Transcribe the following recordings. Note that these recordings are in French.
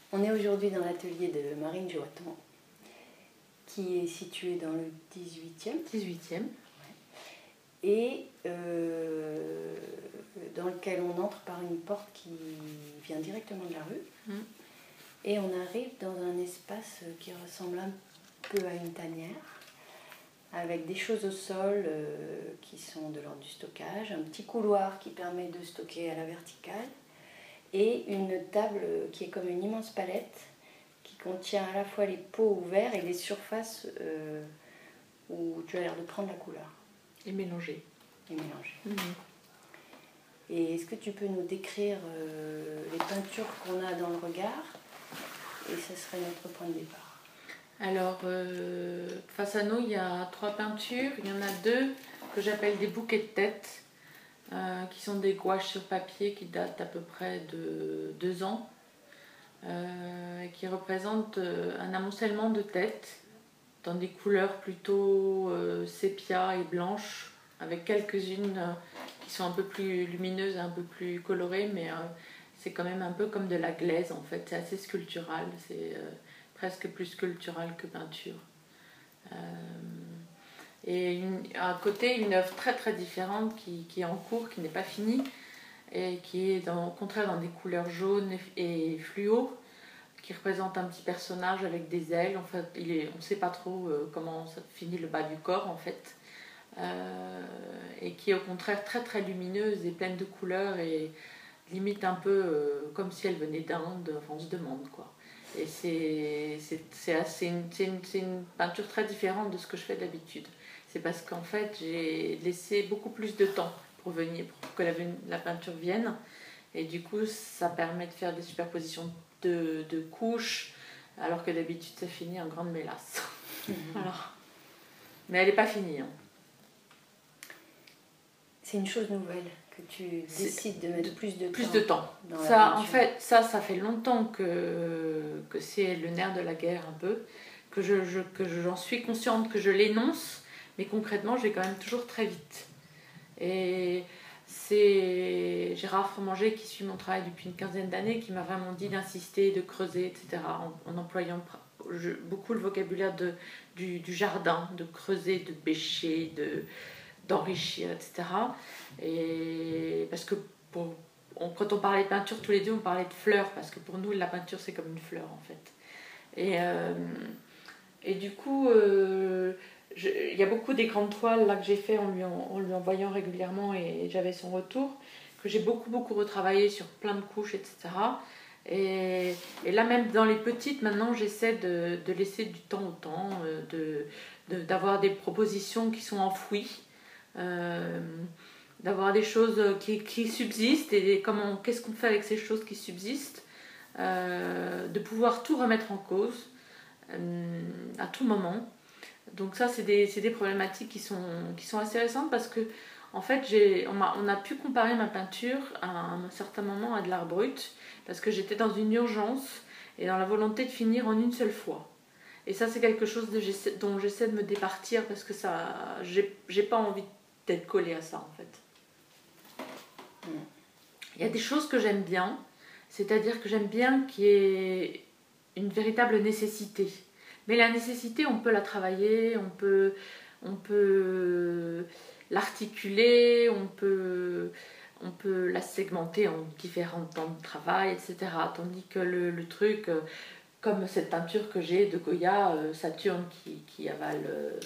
On est aujourd'hui dans l'atelier de Marine Joaton, qui est situé dans le 18e. 18e. Et dans lequel on entre par une porte qui vient directement de la rue. Et on arrive dans un espace qui ressemble un peu à une tanière, avec des choses au sol qui sont de l'ordre du stockage, un petit couloir qui permet de stocker à la verticale, et une table qui est comme une immense palette qui contient à la fois les pots ouverts et les surfaces où tu as l'air de prendre la couleur. Et mélanger. Et mélanger. Et est-ce que tu peux nous décrire les peintures qu'on a dans le regard? Et ce serait notre point de départ. Alors, face à nous, il y a 3 peintures. Il y en a 2 que j'appelle des bouquets de tête, qui sont des gouaches sur papier qui datent à peu près de 2 ans, qui représentent un amoncellement de têtes dans des couleurs plutôt sépia et blanches, avec quelques-unes qui sont un peu plus lumineuses, un peu plus colorées, mais c'est quand même un peu comme de la glaise en fait, c'est assez sculptural, c'est presque plus sculptural que peinture. Et à côté, une œuvre très très différente qui est en cours, qui n'est pas finie, et qui est au contraire dans des couleurs jaunes et fluo, qui représente un petit personnage avec des ailes. En fait, on ne sait pas trop comment ça finit le bas du corps en fait. Et qui est au contraire très très lumineuse et pleine de couleurs et limite un peu comme si elle venait d'Inde, enfin, on se demande quoi. Et c'est une peinture très différente de ce que je fais d'habitude. C'est parce qu'en fait j'ai laissé beaucoup plus de temps pour que la peinture vienne, et du coup ça permet de faire des superpositions de couches, alors que d'habitude ça finit en grande mélasse. Voilà. Mais elle n'est pas finie. C'est une chose nouvelle que tu décides de mettre plus de temps. Ça, en fait, ça fait longtemps que c'est le nerf de la guerre un peu, que j'en suis consciente, que je l'énonce, mais concrètement, je vais quand même toujours très vite. Et c'est Gérard Fromanger, qui suit mon travail depuis une quinzaine d'années, qui m'a vraiment dit d'insister, de creuser, etc., en employant beaucoup le vocabulaire du jardin, de creuser, de bêcher, d'enrichir, etc. Et parce que quand on parlait de peinture, tous les deux, on parlait de fleurs, parce que pour nous, la peinture, c'est comme une fleur, en fait. Et du coup, il y a beaucoup des grandes toiles là, que j'ai fait en lui envoyant régulièrement, et j'avais son retour, que j'ai beaucoup retravaillé sur plein de couches, etc. Et là, même dans les petites, maintenant, j'essaie de laisser du temps au temps, d'avoir des propositions qui sont enfouies, d'avoir des choses qui subsistent, et qu'est-ce qu'on fait avec ces choses qui subsistent, de pouvoir tout remettre en cause à tout moment. Donc ça, c'est des problématiques qui sont assez récentes, parce que en fait, on a pu comparer ma peinture à un certain moment à de l'art brut, parce que j'étais dans une urgence et dans la volonté de finir en une seule fois. Et ça, c'est quelque chose dont j'essaie de me départir, parce que j'ai pas envie d'être collée à ça en fait. Il y a des choses que j'aime bien, c'est-à-dire que j'aime bien qu'il y ait une véritable nécessité. Mais la nécessité, on peut la travailler, on peut l'articuler, on peut la segmenter en différents temps de travail, etc. Tandis que le truc, comme cette peinture que j'ai de Goya, Saturne qui avale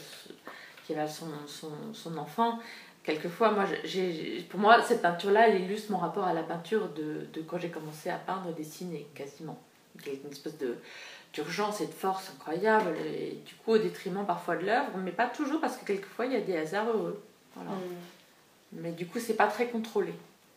son enfant, quelquefois, pour moi, cette peinture-là, elle illustre mon rapport à la peinture de quand j'ai commencé à peindre et dessiner, quasiment. Il y a une espèce d'urgence et de force incroyable, et du coup au détriment parfois de l'œuvre, mais pas toujours, parce que quelquefois il y a des hasards heureux. Voilà. Mais du coup c'est pas très contrôlé.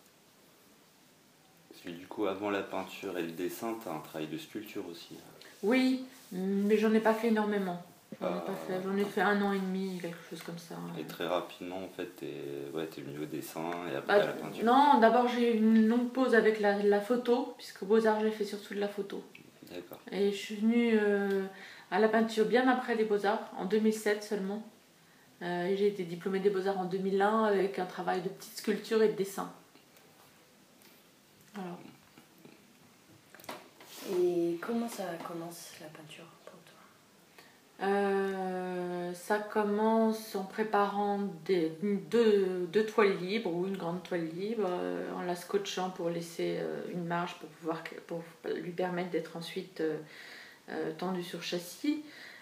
Parce que du coup avant la peinture et le dessin, tu as un travail de sculpture aussi. Oui, mais j'en ai pas fait énormément. J'en ai fait 1 an et demi, quelque chose comme ça. Et très rapidement en fait t'es venu au dessin et après à la peinture. Non, d'abord j'ai eu une longue pause avec la photo, puisque Beaux-Arts j'ai fait surtout de la photo. D'accord. Et je suis venue à la peinture bien après les Beaux-Arts, en 2007 seulement. Et j'ai été diplômée des Beaux-Arts en 2001 avec un travail de petite sculpture et de dessin. Voilà. Et comment ça commence la peinture pour toi? Ça commence en préparant deux toiles libres ou une grande toile libre, en la scotchant pour laisser une marge pour lui permettre d'être ensuite tendue sur châssis.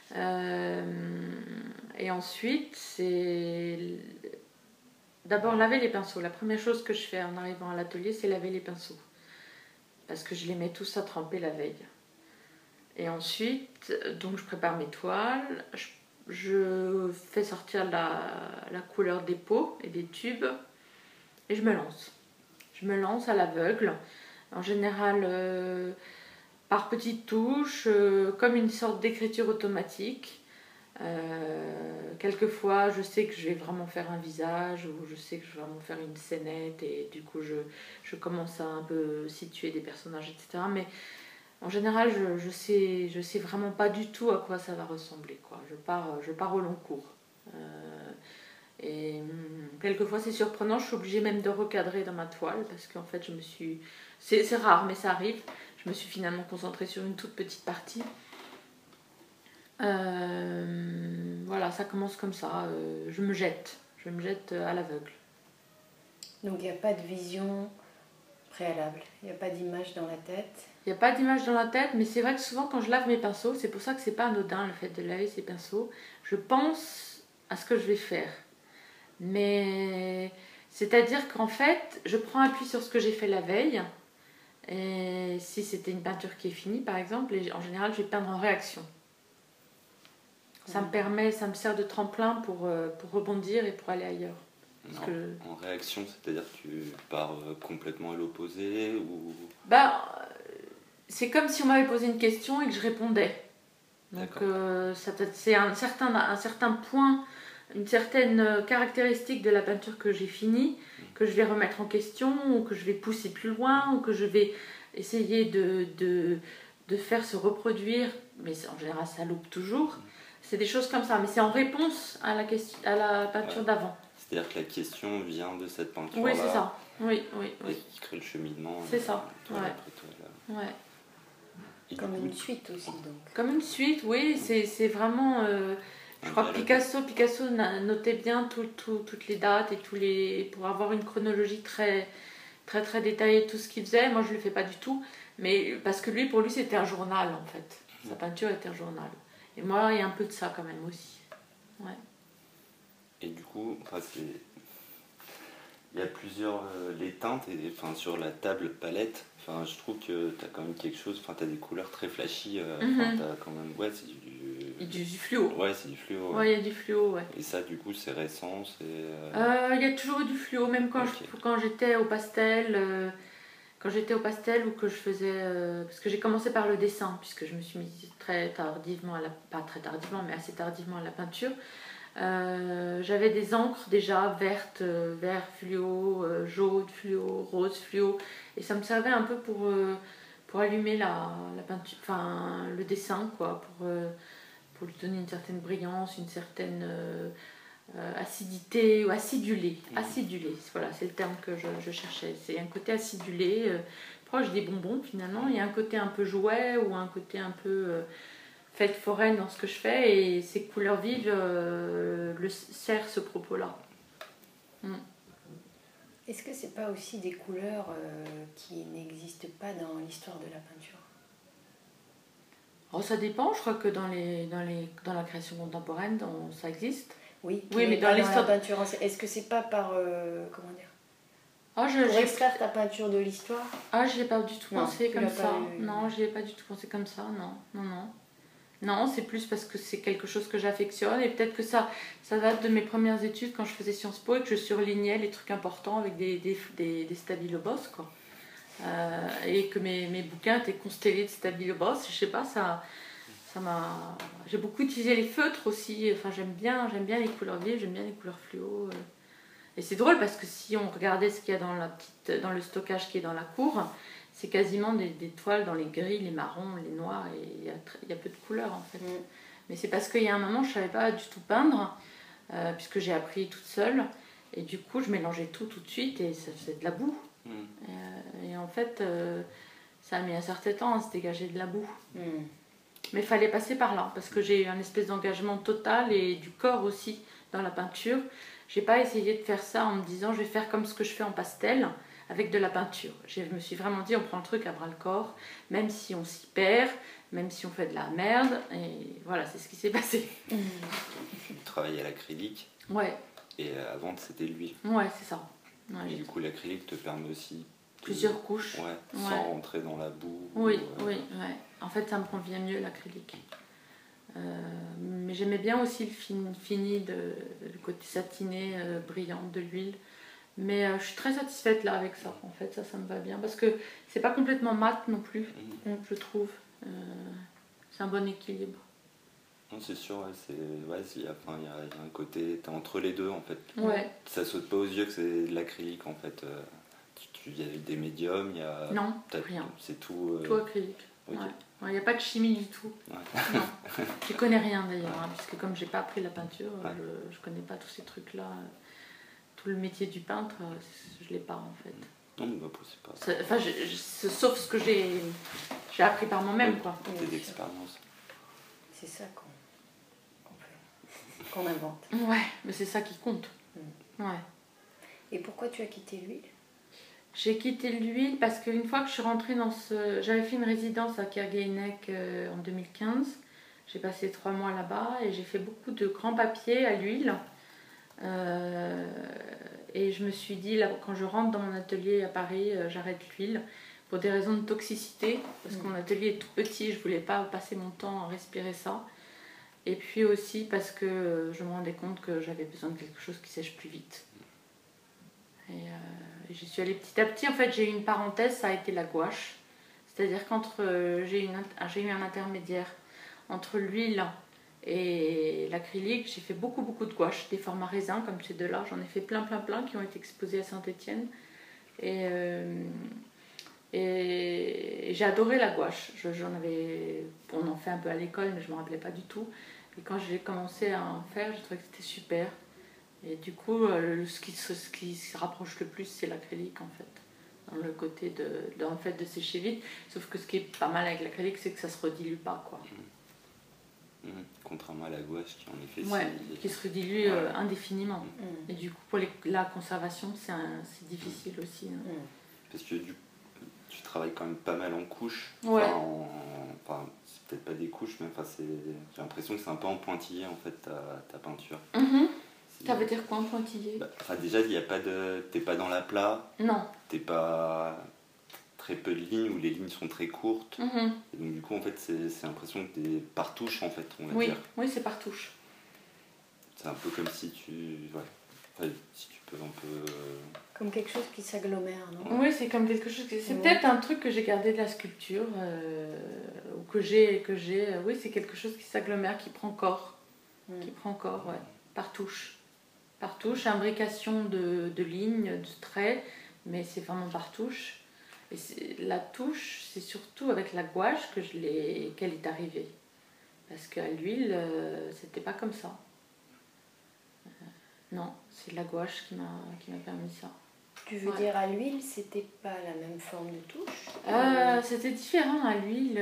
Et ensuite, c'est d'abord laver les pinceaux. La première chose que je fais en arrivant à l'atelier, c'est laver les pinceaux. Parce que je les mets tous à tremper la veille. Et ensuite, donc je prépare mes toiles, je fais sortir la couleur des pots et des tubes et je me lance. Je me lance à l'aveugle, en général par petites touches, comme une sorte d'écriture automatique. Quelquefois, je sais que je vais vraiment faire un visage ou je sais que je vais vraiment faire une scénette et du coup, je commence à un peu situer des personnages, etc. Mais en général, je sais vraiment pas du tout à quoi ça va ressembler, quoi. Je pars au long cours. Et quelquefois, c'est surprenant. Je suis obligée même de recadrer dans ma toile parce qu'en fait, c'est rare, mais ça arrive. Je me suis finalement concentrée sur une toute petite partie. Voilà, ça commence comme ça. Je me jette à l'aveugle. Donc il n'y a pas de vision préalable, il n'y a pas d'image dans la tête. Il n'y a pas d'image dans la tête, mais c'est vrai que souvent quand je lave mes pinceaux, c'est pour ça que c'est pas anodin le fait de laver ses pinceaux, je pense à ce que je vais faire. Mais c'est-à-dire qu'en fait, je prends appui sur ce que j'ai fait la veille. Et si c'était une peinture qui est finie par exemple, en général je vais peindre en réaction. Ça me sert de tremplin pour rebondir et pour aller ailleurs. En réaction, c'est-à-dire que tu pars complètement à l'opposé ou... C'est comme si on m'avait posé une question et que je répondais. Donc c'est un certain point, une certaine caractéristique de la peinture que j'ai finie, que je vais remettre en question, ou que je vais pousser plus loin, ou que je vais essayer de faire se reproduire, mais en général ça loupe toujours. C'est des choses comme ça, mais c'est en réponse à la peinture d'avant. C'est-à-dire que la question vient de cette peinture-là. Oui, c'est ça. Oui. Et qui crée le cheminement. C'est ça. Toile après toile. Ouais. Et comme une suite aussi, donc. Comme une suite, oui. C'est vraiment... je crois que Picasso notait bien toutes les dates et pour avoir une chronologie très, très, très détaillée de tout ce qu'il faisait. Moi, je ne le fais pas du tout. Mais parce que pour lui, c'était un journal, en fait. Sa peinture était un journal. Et moi, il y a un peu de ça quand même aussi. Ouais. Et du coup, il y a plusieurs les teintes sur la table palette. Je trouve que tu as quand même quelque chose. Tu as des couleurs très flashy. T'as quand même c'est du fluo. Ouais, c'est du fluo. Ouais, il y a du fluo, ouais. Et ça, du coup, c'est récent. Il y a toujours eu du fluo, même quand j'étais au pastel. Quand j'étais au pastel ou que je faisais... parce que j'ai commencé par le dessin, puisque je me suis mise très tardivement, pas très tardivement, mais assez tardivement à la peinture. J'avais des encres déjà vertes, vert fluo, jaune fluo, rose fluo. Et ça me servait un peu pour allumer la peinture, le dessin, quoi, pour lui donner une certaine brillance, une certaine... acidité ou acidulé. Acidulé, voilà, c'est le terme que je cherchais. C'est un côté acidulé, proche des bonbons finalement. Il y a un côté un peu jouet ou un côté un peu fête foraine dans ce que je fais et ces couleurs vives servent ce propos-là. Est-ce que c'est pas aussi des couleurs qui n'existent pas dans l'histoire de la peinture? Ça dépend, je crois que dans la création contemporaine, ça existe. Oui, mais dans l'histoire de la peinture, est-ce que c'est pas par comment dire, pour extraire ta peinture de l'histoire? Je l'ai pas du tout pensé comme ça. Non, je l'ai pas du tout pensé comme ça. Non, c'est plus parce que c'est quelque chose que j'affectionne et peut-être que ça date de mes premières études quand je faisais Sciences Po et que je surlignais les trucs importants avec des stabilo-boss, quoi. Et que mes bouquins étaient constellés de stabilo-boss. Je sais pas, j'ai beaucoup utilisé les feutres aussi. J'aime bien les couleurs vives, j'aime bien les couleurs fluo. Et c'est drôle parce que si on regardait ce qu'il y a dans le stockage qui est dans la cour, c'est quasiment des toiles dans les gris, les marrons, les noirs, et il y a peu de couleurs en fait. Mais c'est parce qu'il y a un moment, je ne savais pas du tout peindre, puisque j'ai appris toute seule, et du coup, je mélangeais tout de suite, et ça faisait de la boue. Et en fait, Ça a mis un certain temps à se dégager de la boue. Mais il fallait passer par là, parce que j'ai eu un espèce d'engagement total et du corps aussi dans la peinture. J'ai pas essayé de faire ça en me disant je vais faire comme ce que je fais en pastel avec de la peinture. Je me suis vraiment dit on prend le truc à bras le corps, même si on s'y perd, même si on fait de la merde. Et voilà, c'est ce qui s'est passé. Tu travailles à l'acrylique. Ouais. Et avant c'était l'huile. Ouais, c'est ça. Ouais, et du coup l'acrylique te permet aussi plusieurs couches. Ouais, sans rentrer dans la boue. Oui, oui, ouais. En fait, ça me convient mieux l'acrylique. Mais j'aimais bien aussi le fini, le côté satiné, brillant de l'huile. Mais je suis très satisfaite là avec ça. En fait, ça me va bien. Parce que c'est pas complètement mat non plus, je trouve. C'est un bon équilibre. Non, c'est sûr, il y a un côté, t'es entre les deux en fait. Ouais. Ça saute pas aux yeux que c'est de l'acrylique en fait. Il y a des médiums, il y a... Non, rien. C'est tout... Tout acrylique. Okay. Ouais. Il n'y a pas de chimie du tout. Ouais. Non. Je connais rien d'ailleurs, hein, puisque comme j'ai pas appris la peinture, je connais pas tous ces trucs-là. Tout le métier du peintre, je l'ai pas en fait. Non, mais c'est pas... Enfin, sauf ce que j'ai appris par moi-même, quoi. Des expériences. C'est ça qu'on fait, qu'on invente. Ouais, mais c'est ça qui compte. Ouais. Et pourquoi tu as quitté l'huile ? J'ai quitté l'huile parce qu'une fois que je suis rentrée dans ce... J'avais fait une résidence à Kerguénec en 2015. J'ai passé 3 mois là-bas et j'ai fait beaucoup de grands papiers à l'huile. Et je me suis dit, là, quand je rentre dans mon atelier à Paris, j'arrête l'huile pour des raisons de toxicité. Parce que mon atelier est tout petit, je ne voulais pas passer mon temps à respirer ça. Et puis aussi parce que je me rendais compte que j'avais besoin de quelque chose qui sèche plus vite. Et j'y suis allée petit à petit. En fait, j'ai eu une parenthèse, ça a été la gouache. C'est-à-dire qu'entre j'ai eu un intermédiaire entre l'huile et l'acrylique, j'ai fait beaucoup de gouache, des formats raisins comme ces deux-là. J'en ai fait plein qui ont été exposés à Saint-Étienne. Et j'ai adoré la gouache. On en fait un peu à l'école, mais je ne me rappelais pas du tout. Et quand j'ai commencé à en faire, j'ai trouvé que c'était super. Et du coup, ce qui se rapproche le plus, c'est l'acrylique en fait. Dans le côté dans le fait de sécher vite. Sauf que ce qui est pas mal avec l'acrylique, c'est que ça se redilue pas, quoi. Contrairement à la gouache qui en effet qui se redilue indéfiniment. Et du coup, pour la conservation, c'est difficile aussi. Parce que tu travailles quand même pas mal en couches. Ouais. Enfin, c'est peut-être pas des couches, mais j'ai l'impression que c'est un peu en pointillé en fait ta peinture. Ça veut dire quoi en pointillé ? Déjà, t'es pas dans l'aplat. Non. T'es pas très peu de lignes ou les lignes sont très courtes. Et donc du coup, en fait, c'est l'impression que t'es par touche en fait, on va dire. Oui, c'est par touche. C'est un peu comme si si tu peux un peu... Comme quelque chose qui s'agglomère, non ? Oui, c'est comme quelque chose... C'est peut-être un truc que j'ai gardé de la sculpture, ou que j'ai... Oui, c'est quelque chose qui s'agglomère, qui prend corps. Qui prend corps, ouais. Par touche. Par touche, imbrication de lignes, de traits, mais c'est vraiment par touche. Et la touche, c'est surtout avec la gouache qu'elle est arrivée. Parce qu'à l'huile, c'était pas comme ça. Non, c'est la gouache qui m'a permis ça. Tu veux dire à l'huile, c'était pas la même forme de touche ? C'était différent à l'huile.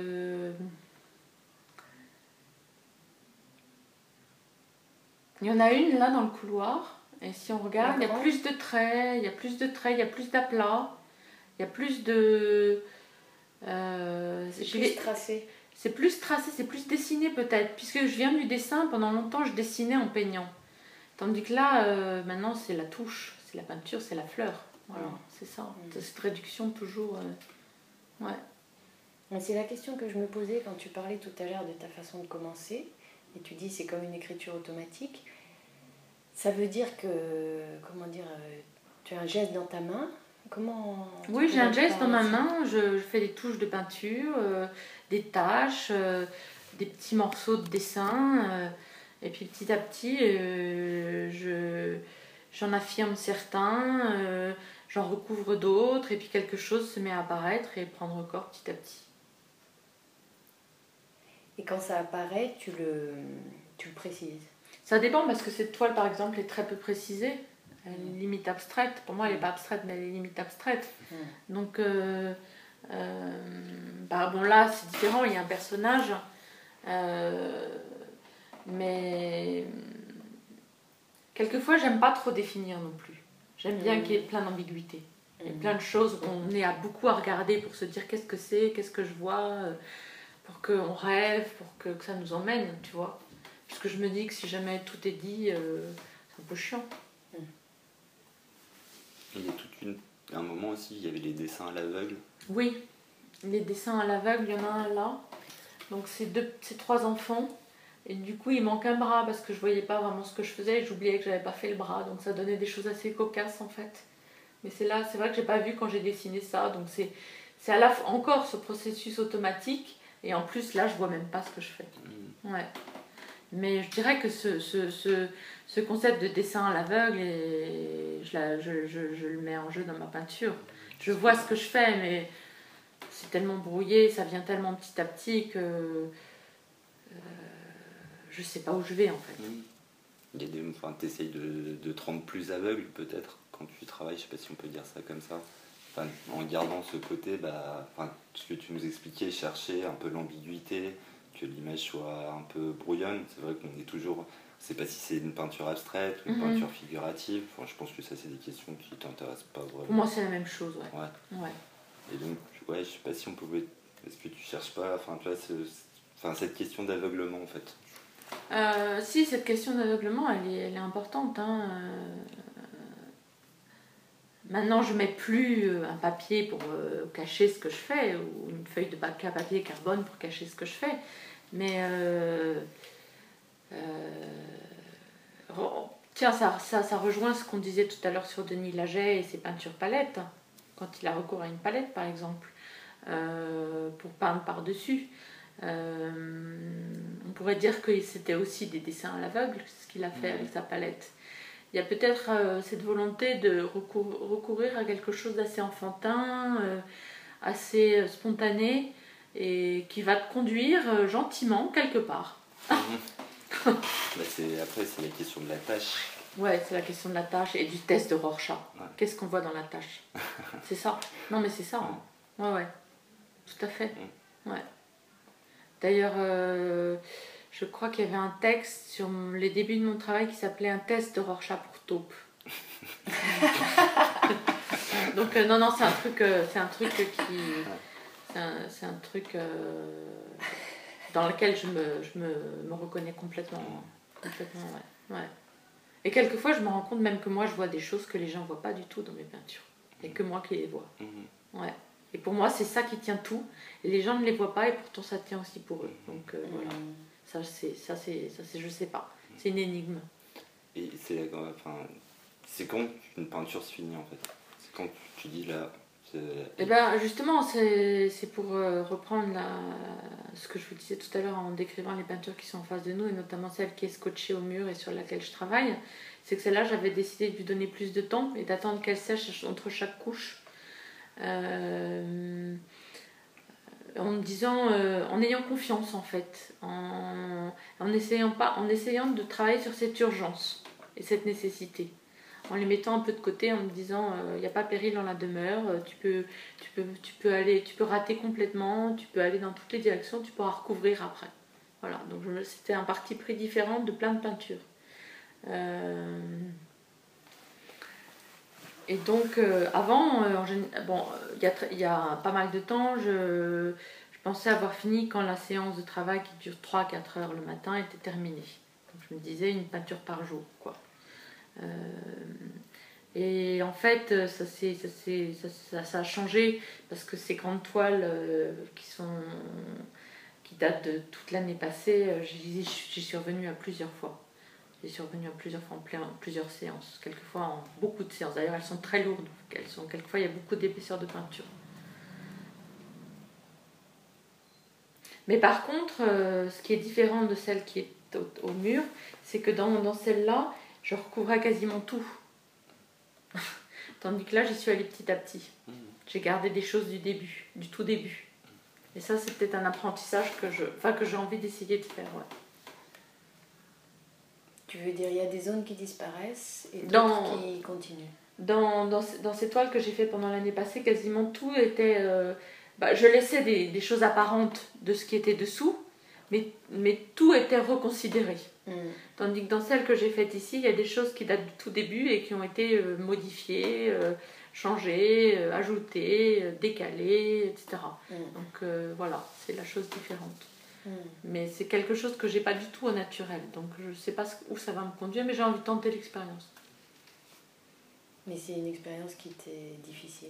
Il y en a une là dans le couloir. Et si on regarde, il y a plus de traits, il y a plus d'aplats, il y a plus de... c'est plus tracé. C'est plus tracé, c'est plus dessiné peut-être. Puisque je viens du dessin, pendant longtemps je dessinais en peignant. Tandis que là, maintenant c'est la touche, c'est la peinture, c'est la fleur. Voilà, c'est ça. C'est cette réduction toujours... Ouais. C'est la question que je me posais quand tu parlais tout à l'heure de ta façon de commencer. Et tu dis c'est comme une écriture automatique. Ça veut dire que, tu as un geste dans ta main. Oui, j'ai un geste dans ma main. Je fais des touches de peinture, des taches, des petits morceaux de dessin. Et puis petit à petit, j'en affirme certains, j'en recouvre d'autres. Et puis quelque chose se met à apparaître et prendre corps petit à petit. Et quand ça apparaît, tu le précises ? Ça dépend parce que cette toile par exemple est très peu précisée. Elle est limite abstraite. Pour moi elle n'est pas abstraite mais elle est limite abstraite. Donc Bon là c'est différent, il y a un personnage, mais quelquefois j'aime pas trop définir non plus. J'aime bien qu'il y ait plein d'ambiguïtés. Il y a plein de choses, on est beaucoup à regarder pour se dire qu'est-ce que c'est, qu'est-ce que je vois, pour qu'on rêve, pour que ça nous emmène, tu vois. Parce que je me dis que si jamais tout est dit, c'est un peu chiant. Il y a un moment aussi, il y avait les dessins à l'aveugle. Oui, les dessins à l'aveugle, il y en a un là. Donc c'est 3 enfants. Et du coup, il manque un bras parce que je voyais pas vraiment ce que je faisais et j'oubliais que j'avais pas fait le bras. Donc ça donnait des choses assez cocasses en fait. Mais c'est vrai que j'ai pas vu quand j'ai dessiné ça. Donc c'est encore ce processus automatique. Et en plus, là, je vois même pas ce que je fais. Ouais. Mais je dirais que ce concept de dessin à l'aveugle, je le mets en jeu dans ma peinture. Je vois ce que je fais, mais c'est tellement brouillé, ça vient tellement petit à petit que je sais pas où je vais en fait. Il y a t'essayes de te rendre plus aveugle peut-être quand tu travailles, je sais pas si on peut dire ça comme ça. Enfin, en gardant ce côté, ce que tu nous expliquais, chercher un peu l'ambiguïté, que l'image soit un peu brouillonne. C'est vrai qu'on est toujours... On ne sait pas si c'est une peinture abstraite ou une peinture figurative. Enfin, je pense que ça, c'est des questions qui ne t'intéressent pas vraiment. Pour moi, c'est la même chose, ouais. Et donc, je ne sais pas si on pouvait... Est-ce que tu cherches pas... Enfin, tu vois, cette question d'aveuglement, en fait. Si, cette question d'aveuglement, elle est importante. Maintenant, je ne mets plus un papier pour cacher ce que je fais, ou une feuille de papier carbone pour cacher ce que je fais. Mais tiens, ça rejoint ce qu'on disait tout à l'heure sur Denis Laget et ses peintures palettes. Quand il a recours à une palette, par exemple, pour peindre par-dessus. On pourrait dire que c'était aussi des dessins à l'aveugle, ce qu'il a fait avec sa palette. Il y a peut-être cette volonté de recourir à quelque chose d'assez enfantin, assez spontané, et qui va te conduire gentiment quelque part. Après, c'est la question de la tâche. Ouais, c'est la question de la tâche et du test de Rorschach. Ouais. Qu'est-ce qu'on voit dans la tâche? C'est ça. Non, mais c'est ça. Hein. Ouais. Tout à fait. Ouais. D'ailleurs, je crois qu'il y avait un texte sur les débuts de mon travail qui s'appelait un test de Rorschach pour taupe. Donc non, c'est un truc dans lequel je me reconnais complètement. Ouais. Et quelquefois, je me rends compte même que moi, je vois des choses que les gens ne voient pas du tout dans mes peintures. Et que moi qui les vois. Ouais. Et pour moi, c'est ça qui tient tout. Et les gens ne les voient pas et pourtant ça tient aussi pour eux. Donc voilà. Ça, je sais pas. C'est une énigme. Et c'est quand une peinture se finit en fait? C'est quand tu dis là... Eh ben justement, c'est pour reprendre ce que je vous disais tout à l'heure en décrivant les peintures qui sont en face de nous, et notamment celle qui est scotchée au mur et sur laquelle je travaille. C'est que celle-là, j'avais décidé de lui donner plus de temps et d'attendre qu'elle sèche entre chaque couche. En me disant, en ayant confiance en fait, en essayant de travailler sur cette urgence et cette nécessité, en les mettant un peu de côté, en me disant, il n'y a pas péril dans la demeure, tu peux rater complètement, tu peux aller dans toutes les directions, tu pourras recouvrir après. Voilà, donc c'était un parti pris différent de plein de peintures. Et donc, avant, il y a pas mal de temps, je pensais avoir fini quand la séance de travail qui dure 3-4 heures le matin était terminée. Donc, je me disais une peinture par jour, quoi. Et en fait, ça a changé parce que ces grandes toiles qui datent de toute l'année passée, j'y suis revenue à plusieurs fois. J'y suis revenue à plusieurs fois en plusieurs séances, quelquefois en beaucoup de séances. D'ailleurs, elles sont très lourdes. Quelquefois, il y a beaucoup d'épaisseur de peinture. Mais par contre, ce qui est différent de celle qui est au mur, c'est que dans celle-là, je recouvrais quasiment tout. Tandis que là, j'y suis allée petit à petit. J'ai gardé des choses du tout début. Et ça, c'est peut-être un apprentissage que j'ai envie d'essayer de faire. Ouais. Tu veux dire, il y a des zones qui disparaissent et d'autres qui continuent. Dans ces toiles que j'ai fait pendant l'année passée, quasiment tout était je laissais des choses apparentes de ce qui était dessous, mais tout était reconsidéré. Tandis que dans celle que j'ai faite ici, il y a des choses qui datent du tout début et qui ont été modifiées, changées, ajoutées, décalées, etc. Donc voilà, c'est la chose différente. Mais c'est quelque chose que j'ai pas du tout au naturel, donc je ne sais pas où ça va me conduire, mais j'ai envie de tenter l'expérience. Mais c'est une expérience qui était difficile.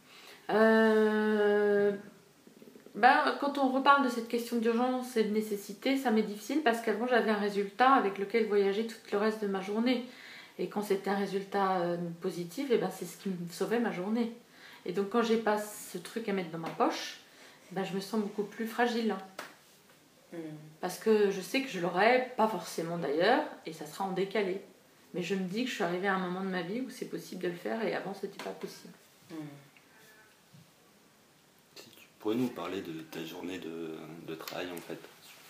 Quand on reparle de cette question d'urgence et de nécessité, ça m'est difficile parce qu'avant j'avais un résultat avec lequel voyager tout le reste de ma journée. Et quand c'était un résultat positif, c'est ce qui me sauvait ma journée. Et donc quand j'ai pas ce truc à mettre dans ma poche, je me sens beaucoup plus fragile. Parce que je sais que je l'aurai, pas forcément d'ailleurs, et ça sera en décalé. Mais je me dis que je suis arrivée à un moment de ma vie où c'est possible de le faire et avant c'était pas possible. Si tu pourrais nous parler de ta journée de travail en fait.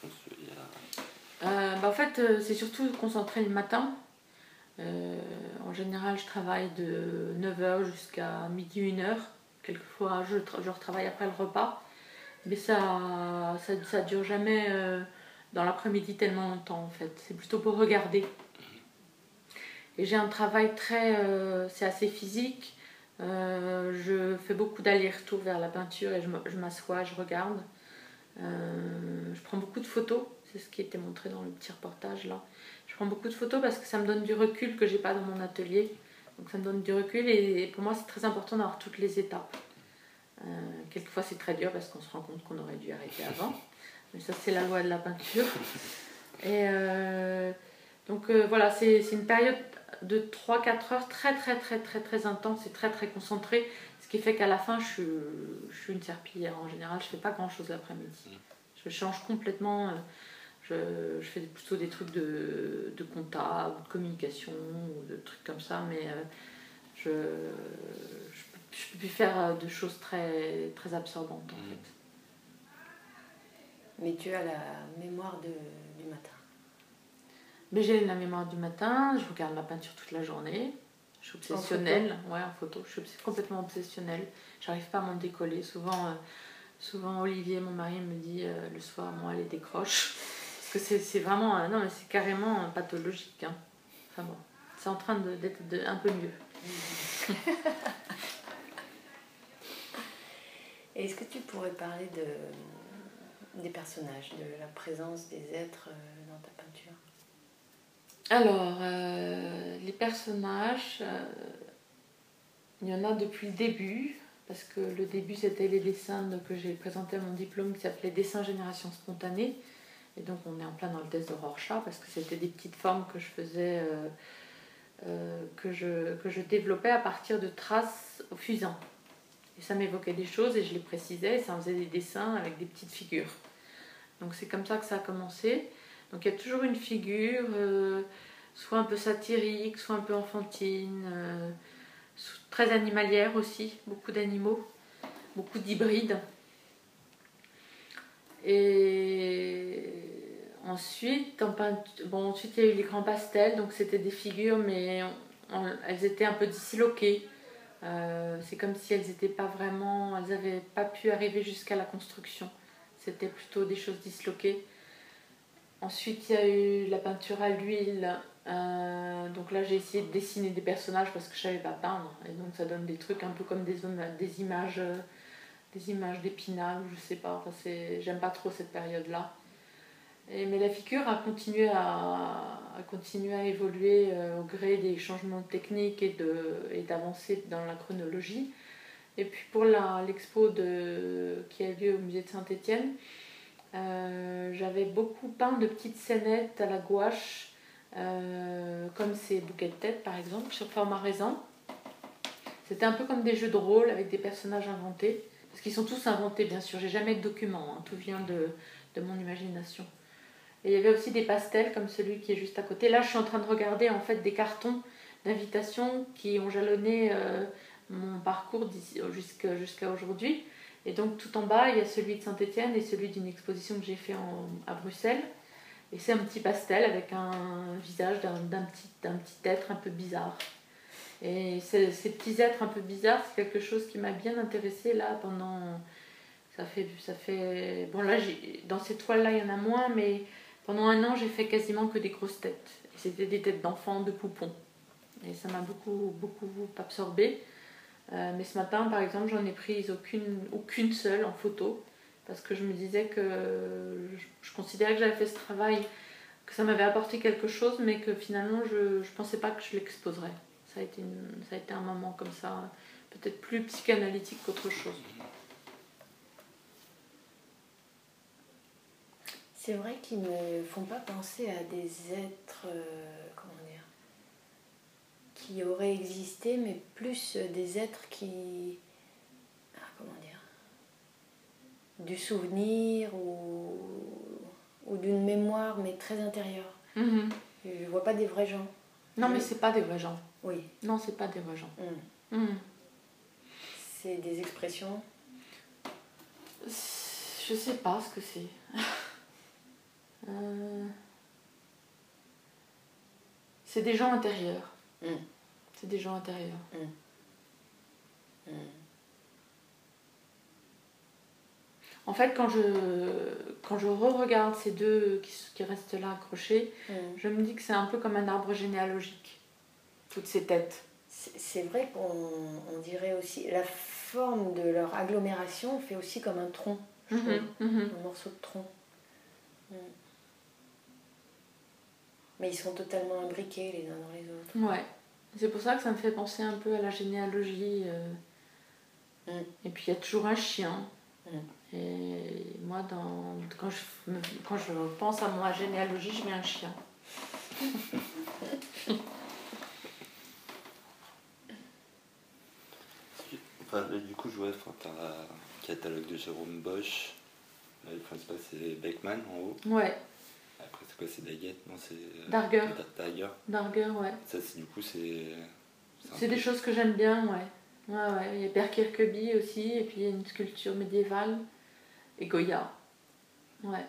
En fait, c'est surtout concentré le matin. En général, je travaille de 9h jusqu'à midi, 1h. Quelquefois, je retravaille après le repas. Mais ça dure jamais dans l'après-midi tellement longtemps en fait. C'est plutôt pour regarder. Et j'ai un travail c'est assez physique. Je fais beaucoup d'allers-retours vers la peinture et je m'assois, je regarde. Je prends beaucoup de photos, c'est ce qui était montré dans le petit reportage là. Je prends beaucoup de photos parce que ça me donne du recul que j'ai pas dans mon atelier. Donc ça me donne du recul et pour moi c'est très important d'avoir toutes les étapes. Quelquefois c'est très dur parce qu'on se rend compte qu'on aurait dû arrêter avant. Mais ça c'est la loi de la peinture. Et donc voilà, c'est une période de 3-4 heures très intense et très concentrée. Ce qui fait qu'à la fin, je suis une serpillière. En général, je fais pas grand-chose l'après-midi. Je change complètement. Je fais plutôt des trucs de compta ou de communication ou de trucs comme ça. Mais je peux plus faire de choses très absorbantes en fait. Mais tu as la mémoire du matin. Mais j'ai la mémoire du matin, je regarde ma peinture toute la journée. Je suis obsessionnelle, en photo. Je suis complètement obsessionnelle. J'arrive pas à m'en décoller. Souvent Olivier, mon mari, me dit le soir, moi, elle décroche. Parce que c'est vraiment, non mais c'est carrément pathologique. Hein. Enfin bon, c'est en train d'être un peu mieux. Est-ce que tu pourrais parler des personnages, de la présence des êtres dans ta peinture ? Alors, les personnages, il y en a depuis le début, parce que le début c'était les dessins que j'ai présenté à mon diplôme qui s'appelait Dessin Génération Spontanée. Et donc on est en plein dans le test de Rorschach, parce que c'était des petites formes que je faisais, que je développais à partir de traces au fusain. Et ça m'évoquait des choses et je les précisais, et ça en faisait des dessins avec des petites figures. Donc c'est comme ça que ça a commencé. Donc il y a toujours une figure, soit un peu satirique, soit un peu enfantine, très animalière aussi, beaucoup d'animaux, beaucoup d'hybrides. Et ensuite, ensuite il y a eu les grands pastels, donc c'était des figures, mais elles étaient un peu disloquées. C'est comme si elles n'avaient pas pu arriver jusqu'à la construction. C'était plutôt des choses disloquées. Ensuite, il y a eu la peinture à l'huile. Donc là, j'ai essayé de dessiner des personnages parce que je ne savais pas peindre. Et donc, ça donne des trucs un peu comme des images d'Épinal, je ne sais pas. Enfin, j'aime pas trop cette période-là. Mais la figure a continué à évoluer au gré des changements techniques et d'avancer dans la chronologie. Et puis pour l'expo qui a lieu au musée de Saint-Étienne, j'avais beaucoup peint de petites scénettes à la gouache, comme ces bouquets de tête par exemple, sur format raisin. C'était un peu comme des jeux de rôle avec des personnages inventés, parce qu'ils sont tous inventés bien sûr, j'ai jamais de documents, hein, tout vient de mon imagination. Et il y avait aussi des pastels comme celui qui est juste à côté. Là je suis en train de regarder en fait des cartons d'invitation qui ont jalonné mon parcours jusqu'à aujourd'hui. Et donc tout en bas, il y a celui de Saint-Étienne et celui d'une exposition que j'ai fait à Bruxelles. Et c'est un petit pastel avec un visage d'un petit être un peu bizarre. Et ces petits êtres un peu bizarres, c'est quelque chose qui m'a bien intéressée là pendant Ça fait... Bon, là, dans ces toiles-là, il y en a moins, mais pendant 1 an, j'ai fait quasiment que des grosses têtes. C'était des têtes d'enfants, de poupons. Et ça m'a beaucoup absorbée. Mais ce matin, par exemple, j'en ai prise aucune seule en photo. Parce que je me disais que je considérais que j'avais fait ce travail, que ça m'avait apporté quelque chose, mais que finalement, je ne pensais pas que je l'exposerais. Ça a été un moment comme ça, peut-être plus psychanalytique qu'autre chose. C'est vrai qu'ils ne me font pas penser à des êtres, comment dire, qui auraient existé, mais plus des êtres qui, comment dire, du souvenir ou d'une mémoire, mais très intérieure. Mm-hmm. Je vois pas des vrais gens. Non, mais c'est pas des vrais gens. Oui. Non, c'est pas des vrais gens. C'est des expressions. Je sais pas ce que c'est. C'est des gens intérieurs. C'est des gens intérieurs. En fait, quand je re-regarde ces deux qui restent là accrochés, je me dis que c'est un peu comme un arbre généalogique, toutes ces têtes. C'est vrai qu'on dirait aussi, la forme de leur agglomération fait aussi comme un tronc, un morceau de tronc. Mais ils sont totalement imbriqués les uns dans les autres. Ouais, c'est pour ça que ça me fait penser un peu à la généalogie. Et puis il y a toujours un chien. Et moi, quand je pense à ma généalogie, je mets un chien. Du coup, je vois, tu as un catalogue de Jérôme Bosch. Là, le principal, c'est Beckmann en haut. Ouais. Après, c'est quoi? C'est Daguette? Non, c'est... Darger. Darger, ouais. Ça, du coup, c'est... C'est des choses que j'aime bien, ouais. Ouais. Il y a Per Kirkeby aussi, et puis il y a une sculpture médiévale. Et Goya. Ouais.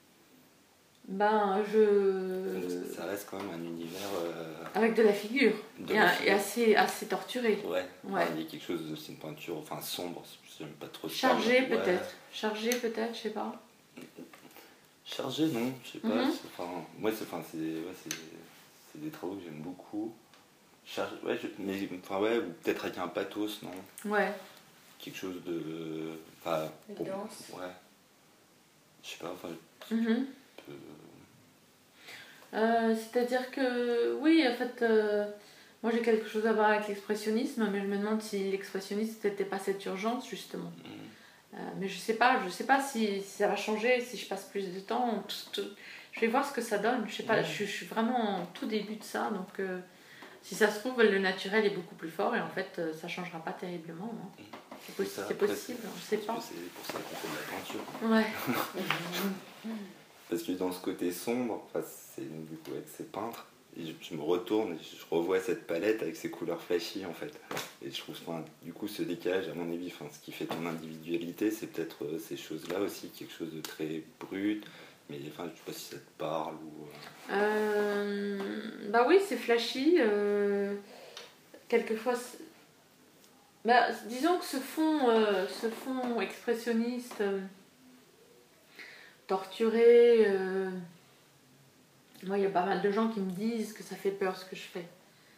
Ça reste quand même un univers... avec de la figure. Et assez torturé. Ouais. Il y a quelque chose de... C'est une peinture, enfin, sombre, j'aime pas trop... Chargé, peut-être. Chargé, peut-être, je sais pas. Chargé, non, je sais pas. Moi, c'est des travaux que j'aime beaucoup. Chargé, ou peut-être avec un pathos, non? Ouais. Quelque chose de... de danse. Ouais. Je sais pas, c'est-à-dire que, oui, en fait, moi j'ai quelque chose à voir avec l'expressionnisme, mais je me demande si l'expressionnisme n'était pas cette urgence, justement. Mais je sais pas si ça va changer, si je passe plus de temps. Je vais voir ce que ça donne. Je sais pas, je suis vraiment en tout début de ça, donc si ça se trouve, le naturel est beaucoup plus fort et en fait, ça changera pas terriblement. Hein. C'est possible, on sait pas. C'est pour ça qu'on fait de la peinture. Ouais. Parce que dans ce côté sombre, c'est du coup avec ces peintres, et je me retourne et je revois cette palette avec ces couleurs flashy en fait. Et je trouve du coup ce décalage, à mon avis, ce qui fait ton individualité, c'est peut-être ces choses-là aussi, quelque chose de très brut. Mais je sais pas si ça te parle ou... Bah oui, c'est flashy. Quelquefois... disons que ce fond expressionniste, torturé... Moi, il y a pas mal de gens qui me disent que ça fait peur ce que je fais.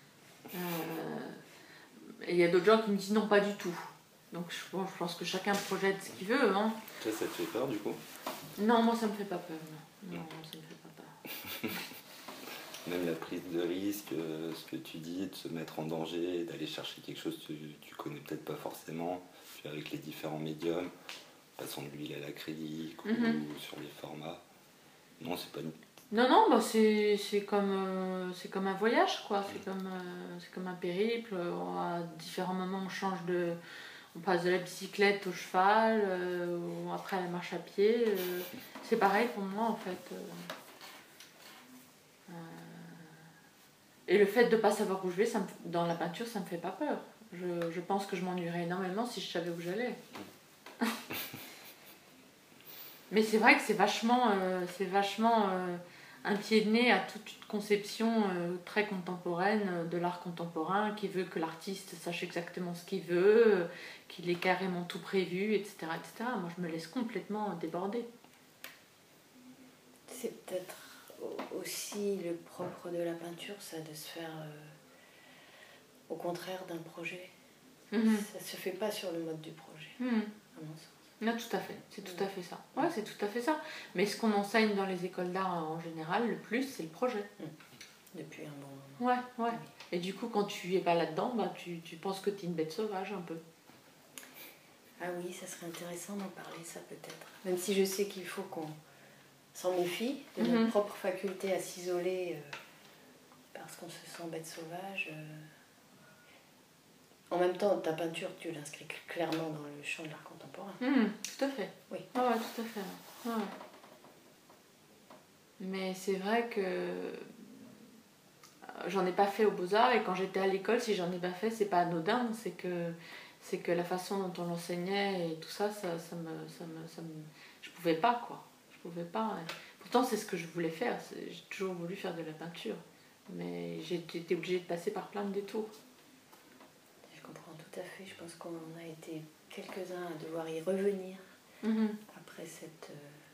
Et il y a d'autres gens qui me disent non, pas du tout. Donc je pense que chacun projette ce qu'il veut. Hein. Ça te fait peur du coup? Non, moi ça me fait pas peur. Non, ça me fait pas peur. Même la prise de risque, ce que tu dis, de se mettre en danger, d'aller chercher quelque chose que tu connais peut-être pas forcément, puis avec les différents médiums, passant de l'huile à l'acrylique ou sur les formats. Non, c'est pas une... Non, c'est comme un voyage, quoi. C'est comme un périple. À différents moments, on passe de la bicyclette au cheval, ou après à la marche à pied. C'est pareil pour moi, en fait. Et le fait de ne pas savoir où je vais, dans la peinture, ça me fait pas peur. Je pense que je m'ennuierais énormément si je savais où j'allais. Mais c'est vrai que c'est vachement un pied de nez à toute une conception très contemporaine de l'art contemporain qui veut que l'artiste sache exactement ce qu'il veut, qu'il ait carrément tout prévu, etc., etc. Moi, je me laisse complètement déborder. C'est peut-être aussi le propre de la peinture, ça, de se faire au contraire d'un projet. Ça ne se fait pas sur le mode du projet, à mon sens. Non, tout à fait, c'est tout à fait ça. Ouais, c'est tout à fait ça. Mais ce qu'on enseigne dans les écoles d'art en général, le plus, c'est le projet. Depuis un bon moment. Ouais. Oui. Et du coup, quand tu es pas là-dedans, bah, tu penses que tu es une bête sauvage un peu. Ah oui, ça serait intéressant d'en parler, ça peut-être. Même si je sais qu'il faut qu'on s'en méfie de notre propre faculté à s'isoler parce qu'on se sent bête sauvage. En même temps, ta peinture, tu l'inscris clairement dans le champ de l'art contemporain. Tout à fait. Oui. Ouais, tout à fait. Ouais. Mais c'est vrai que j'en ai pas fait aux Beaux-Arts, et quand j'étais à l'école, si j'en ai pas fait, c'est pas anodin, c'est que la façon dont on l'enseignait et tout ça, je pouvais pas, quoi. Je pouvais pas. Pourtant, c'est ce que je voulais faire. J'ai toujours voulu faire de la peinture, mais j'ai été obligée de passer par plein de détours. Je comprends tout à fait. Je pense qu'on a été quelques-uns à devoir y revenir après cette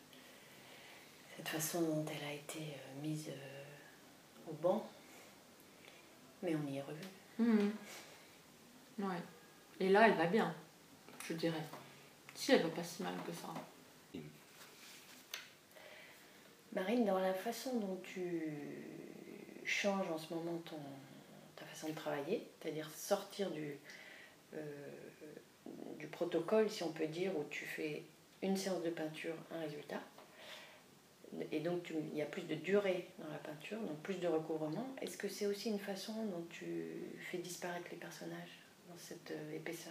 façon dont elle a été mise au banc. Mais on y est revenu. Ouais. Et là, elle va bien, je dirais. Si, elle va pas si mal que ça. Marine, dans la façon dont tu changes en ce moment ta façon de travailler, c'est-à-dire sortir du protocole, si on peut dire, où tu fais une séance de peinture, un résultat, et donc il y a plus de durée dans la peinture, donc plus de recouvrement. Est-ce que c'est aussi une façon dont tu fais disparaître les personnages dans cette épaisseur?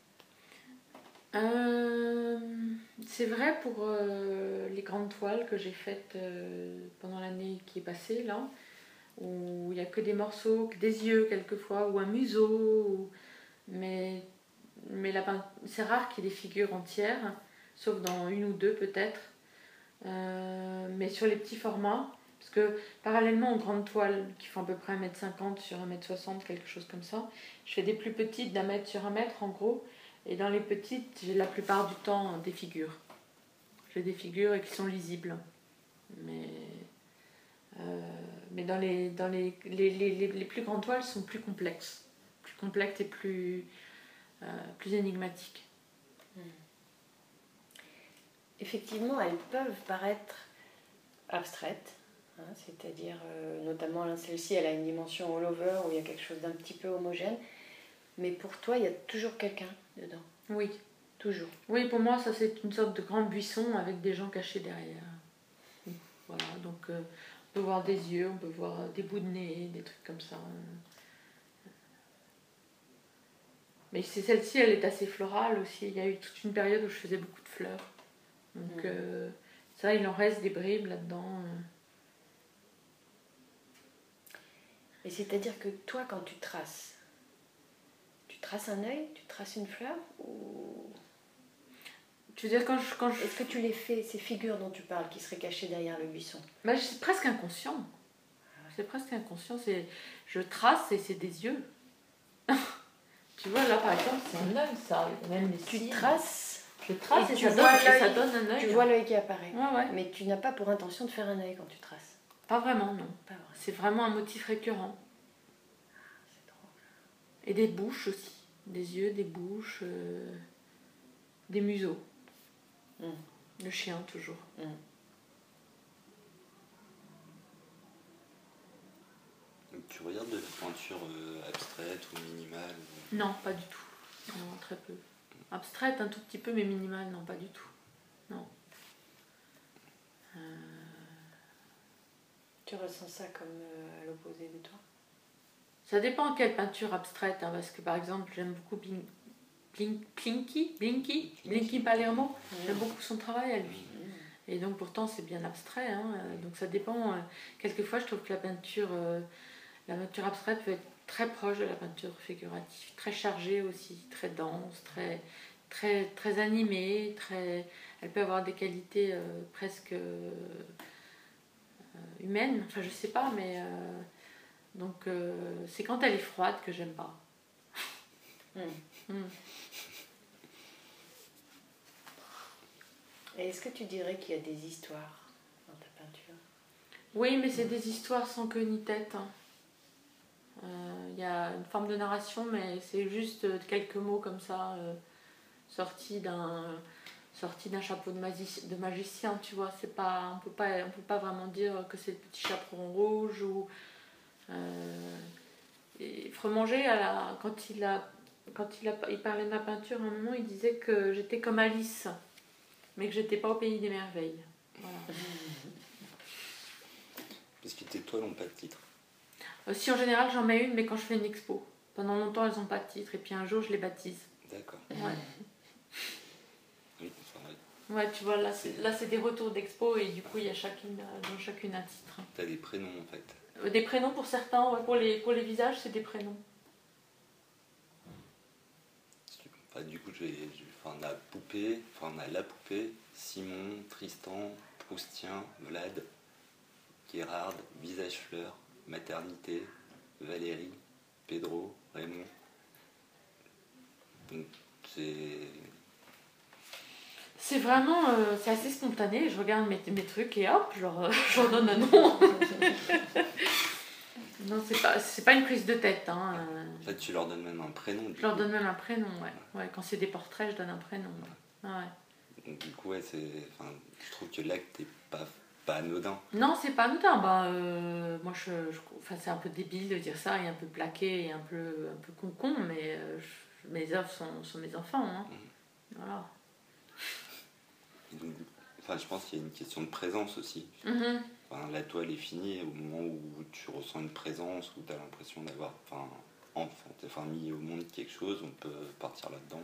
C'est vrai pour les grandes toiles que j'ai faites pendant l'année qui est passée, là, où il n'y a que des morceaux, que des yeux quelquefois, ou un museau, mais c'est rare qu'il y ait des figures entières, sauf dans une ou deux peut-être. Mais sur les petits formats, parce que parallèlement aux grandes toiles qui font à peu près 1,50 m sur 1,60 m, quelque chose comme ça, je fais des plus petites d'1 mètre sur 1 mètre en gros, et dans les petites, j'ai la plupart du temps des figures. J'ai des figures et qui sont lisibles. Mais dans les plus grandes toiles sont plus complexes et plus énigmatiques. Effectivement, elles peuvent paraître abstraites, hein, c'est-à-dire notamment celle-ci, elle a une dimension all over où il y a quelque chose d'un petit peu homogène, mais pour toi, il y a toujours quelqu'un dedans. Oui. Toujours. Oui, pour moi, ça c'est une sorte de grand buisson avec des gens cachés derrière. Voilà, donc on peut voir des yeux, on peut voir des bouts de nez, des trucs comme ça. Mais c'est celle-ci, elle est assez florale aussi. Il y a eu toute une période où je faisais beaucoup de fleurs. Donc ça, il en reste des bribes là-dedans. Et c'est-à-dire que toi, quand tu traces un œil, tu traces une fleur ou... Tu veux dire quand je... Est-ce que tu les fais, ces figures dont tu parles, qui seraient cachées derrière le buisson? Bah, c'est presque inconscient. C'est presque inconscient. Je trace et c'est des yeux. Tu vois, là, par exemple, c'est un œil, ça. Même les tu cils. traces. Je trace et ça donne un œil. Tu vois l'œil qui apparaît. Ouais. Mais tu n'as pas pour intention de faire un œil quand tu traces. Pas vraiment, non. Pas vraiment. C'est vraiment un motif récurrent. C'est drôle. Et des bouches aussi. Des yeux, des bouches, des museaux. Le chien, toujours. Tu regardes de la peinture abstraite ou minimale Non, pas du tout. Non, très peu. Abstraite un tout petit peu, mais minimale, non, pas du tout. Non. Tu ressens ça comme à l'opposé de toi? Ça dépend quelle peinture abstraite, hein, parce que par exemple, j'aime beaucoup Blinky Palermo. J'aime beaucoup son travail à lui. Et donc pourtant c'est bien abstrait, hein, donc ça dépend. Quelquefois je trouve que la peinture abstraite peut être très proche de la peinture figurative, très chargée aussi, très dense, très animée, elle peut avoir des qualités presque humaine. Enfin, je sais pas, mais... donc, c'est quand elle est froide que j'aime pas. Et est-ce que tu dirais qu'il y a des histoires dans ta peinture? Oui, mais c'est des histoires sans queue ni tête. Il y a une forme de narration, mais c'est juste quelques mots comme ça, sortis d'un chapeau de magicien, tu vois. C'est pas, on peut pas vraiment dire que c'est le petit chaperon rouge ou... et Fromanger, quand il parlait de ma peinture, à un moment, il disait que j'étais comme Alice, mais que j'étais pas au pays des merveilles. Voilà. Parce que tes toiles n'ont pas de titre. Si en général j'en mets une, mais quand je fais une expo. Pendant longtemps elles n'ont pas de titre, et puis un jour je les baptise. D'accord. Ouais. Oui, enfin, oui. Ouais, tu vois, là c'est des retours d'expo, et du coup il y a dans chacune un titre. T'as des prénoms en fait. Des prénoms pour certains, ouais, pour les visages c'est des prénoms. Enfin, du coup, on a la poupée, Simon, Tristan, Proustien, Vlad, Gérard, Visage Fleur, Maternité, Valérie, Pedro, Raymond. Donc c'est vraiment, c'est assez spontané, je regarde mes trucs et hop, j'en donne un nom. Non, c'est pas une prise de tête. Hein. En fait, tu leur donnes même un prénom. Je leur donne même un prénom, ouais. Quand c'est des portraits, je donne un prénom. Ouais. Ouais. Donc du coup, je trouve que l'acte n'est pas anodin. Non, c'est pas anodin. Moi, c'est un peu débile de dire ça, et un peu plaqué, et un peu con, mais mes œuvres sont mes enfants. Hein. Voilà. Et donc, je pense qu'il y a une question de présence aussi. La toile est finie, et au moment où tu ressens une présence, où tu as l'impression d'avoir mis au monde quelque chose, on peut partir là-dedans.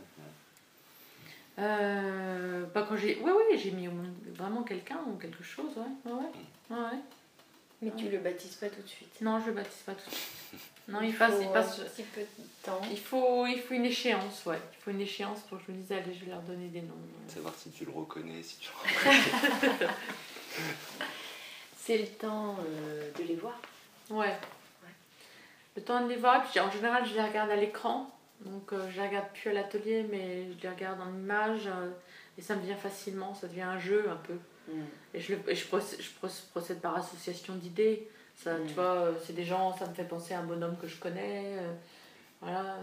Quand j'ai mis au monde vraiment quelqu'un ou quelque chose, ouais. Mais tu le baptises pas tout de suite? Non, je le baptise pas tout de suite. Non, il passe un petit peu de temps. Il faut une échéance, ouais. Il faut une échéance pour que je me dise, allez, je vais leur donner des noms. Savoir si tu le reconnais, si tu le reconnais. C'est le temps de les voir. Ouais. Le temps de les voir, puis en général, je les regarde à l'écran. Donc, je les regarde plus à l'atelier, mais je les regarde en image. Et ça me vient facilement, ça devient un jeu un peu. Et je procède par association d'idées. Ça, tu vois, c'est des gens, ça me fait penser à un bonhomme que je connais. Voilà.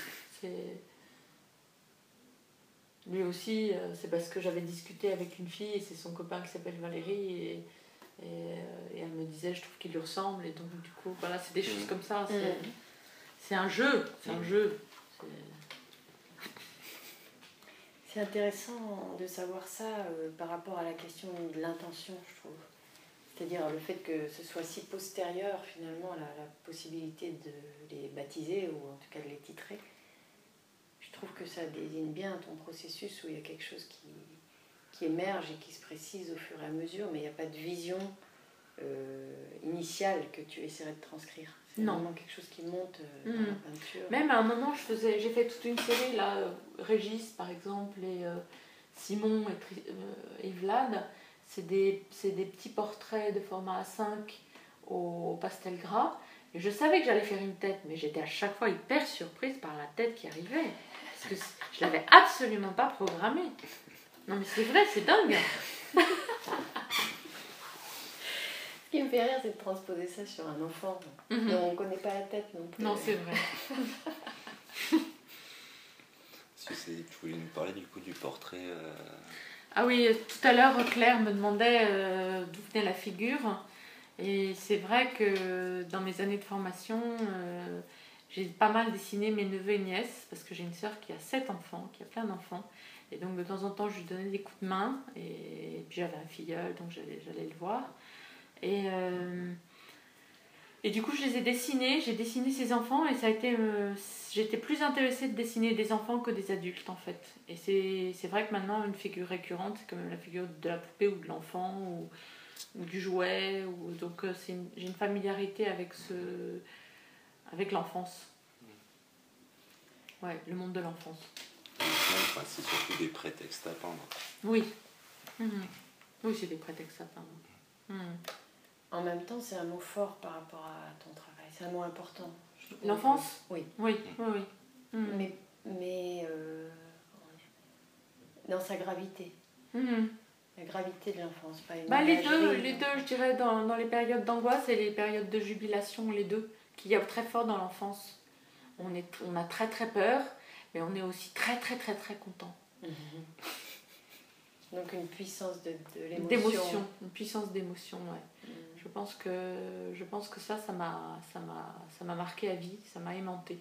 Lui aussi, c'est parce que j'avais discuté avec une fille, et c'est son copain qui s'appelle Valérie, et elle me disait, je trouve qu'il lui ressemble, et donc du coup, voilà, c'est des choses comme ça. C'est un jeu, C'est intéressant de savoir ça par rapport à la question de l'intention, je trouve. C'est-à-dire le fait que ce soit si postérieur, finalement, la possibilité de les baptiser, ou en tout cas de les titrer. Je trouve que ça désigne bien ton processus, où il y a quelque chose qui émerge et qui se précise au fur et à mesure, mais il n'y a pas de vision initiale que tu essaierais de transcrire. C'est vraiment quelque chose qui monte dans la peinture. Même à un moment, j'ai fait toute une série, là, Régis par exemple, et Simon et Vlad. C'est des petits portraits de format A5 au pastel gras. Et je savais que j'allais faire une tête, mais j'étais à chaque fois hyper surprise par la tête qui arrivait. Parce que je l'avais absolument pas programmée. Non mais c'est vrai, c'est dingue. Ce qui me fait rire, c'est de transposer ça sur un enfant. Mais on ne connaît pas la tête non plus. Non, c'est vrai. Tu voulais nous parler du coup du portrait Ah oui, tout à l'heure, Claire me demandait d'où venait la figure. Et c'est vrai que dans mes années de formation, j'ai pas mal dessiné mes neveux et nièces, parce que j'ai une sœur qui a 7 enfants, qui a plein d'enfants. Et donc de temps en temps, je lui donnais des coups de main. Et puis j'avais un filleul, donc j'allais le voir. Et du coup, je les ai dessinés, j'ai dessiné ces enfants, et ça a été... j'étais plus intéressée de dessiner des enfants que des adultes, en fait. Et c'est vrai que maintenant, une figure récurrente, c'est quand même la figure de la poupée ou de l'enfant, ou du jouet. Donc j'ai une familiarité avec l'enfance. Ouais, le monde de l'enfance. C'est surtout des prétextes à peindre. Oui. Oui, c'est des prétextes à peindre. En en même temps, c'est un mot fort par rapport à ton travail. C'est un mot important. L'enfance ? Oui. Oui. Mais dans sa gravité. La gravité de l'enfance, pas une les deux, je dirais, dans les périodes d'angoisse et les périodes de jubilation, les deux, qu'il y a très fort dans l'enfance. On a très très peur, mais on est aussi très très très très content. Donc une puissance de l'émotion. D'émotion, une puissance d'émotion, ouais. Je pense que ça m'a marqué à vie, ça m'a aimanté.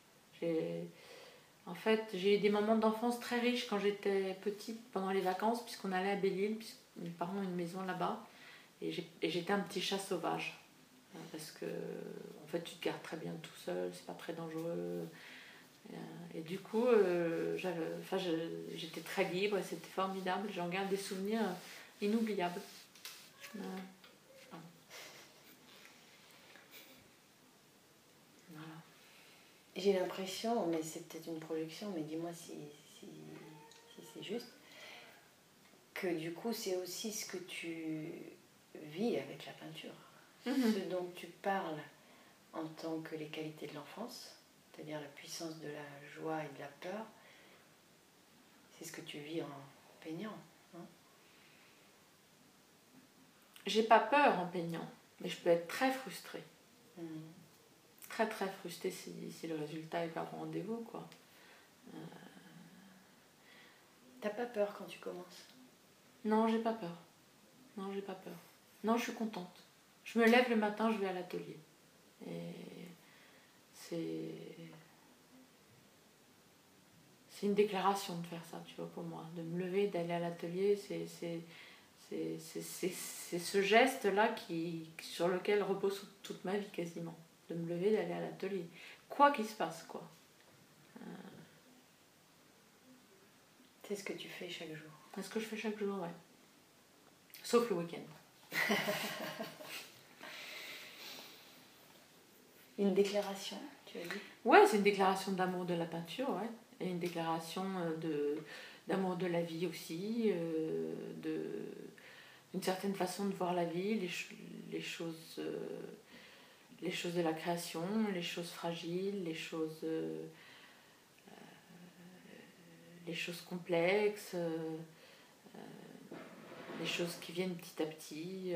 En fait, j'ai eu des moments d'enfance très riches quand j'étais petite, pendant les vacances, puisqu'on allait à Belle-Île, puisque mes parents ont une maison là-bas, et j'étais un petit chat sauvage. Parce que, en fait, tu te gardes très bien tout seul, c'est pas très dangereux. Et du coup, j'étais très libre et c'était formidable. J'en garde des souvenirs inoubliables. Voilà. J'ai l'impression, mais c'est peut-être une projection, mais dis-moi si c'est juste, que du coup c'est aussi ce que tu vis avec la peinture. Ce dont tu parles en tant que les qualités de l'enfance, c'est-à-dire la puissance de la joie et de la peur, c'est ce que tu vis en peignant. Hein. J'ai pas peur en peignant, mais je peux être très frustrée. Très très frustrée si le résultat est pas au rendez-vous, quoi. T'as pas peur quand tu commences? Non, j'ai pas peur. Non, je suis contente. Je me lève le matin, je vais à l'atelier. Et c'est une déclaration de faire ça, tu vois, pour moi. De me lever, d'aller à l'atelier, c'est ce geste-là sur lequel repose toute ma vie quasiment. De me lever, d'aller à l'atelier. Quoi qu'il se passe, quoi. C'est ce que tu fais chaque jour. C'est ce que je fais chaque jour, ouais. Sauf le week-end. Une déclaration, tu as dit? Ouais, c'est une déclaration d'amour de la peinture, ouais. Et une déclaration d'amour de la vie aussi, d'une certaine façon de voir la vie, les choses de la création, les choses fragiles, les choses complexes, les choses qui viennent petit à petit.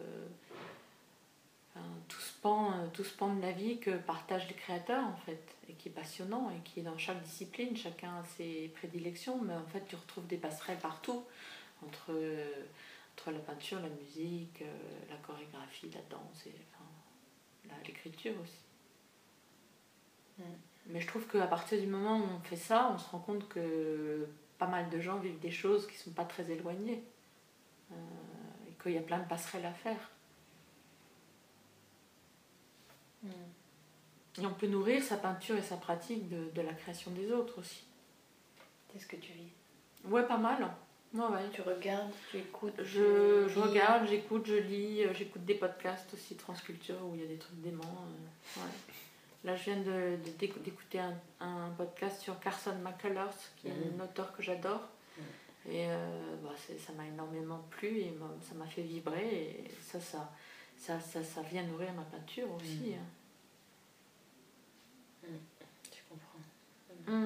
Tout ce pan de la vie que partagent les créateurs, en fait, et qui est passionnant, et qui est dans chaque discipline, chacun a ses prédilections, mais en fait tu retrouves des passerelles partout, entre la peinture, la musique, la chorégraphie, la danse, et l'écriture aussi. Mais je trouve qu'à partir du moment où on fait ça, on se rend compte que pas mal de gens vivent des choses qui ne sont pas très éloignées, et qu'il y a plein de passerelles à faire. Et on peut nourrir sa peinture et sa pratique de la création des autres aussi. C'est ce que tu vis? Ouais, pas mal. Ouais. Tu regardes, tu écoutes? Je regarde, j'écoute, je lis, j'écoute des podcasts aussi de France Culture où il y a des trucs déments. Ouais. Là, je viens d'écouter un podcast sur Carson McCullers, qui est une auteure que j'adore. Et ça m'a énormément plu et ça m'a fait vibrer. Et ça vient nourrir ma peinture aussi. Je comprends.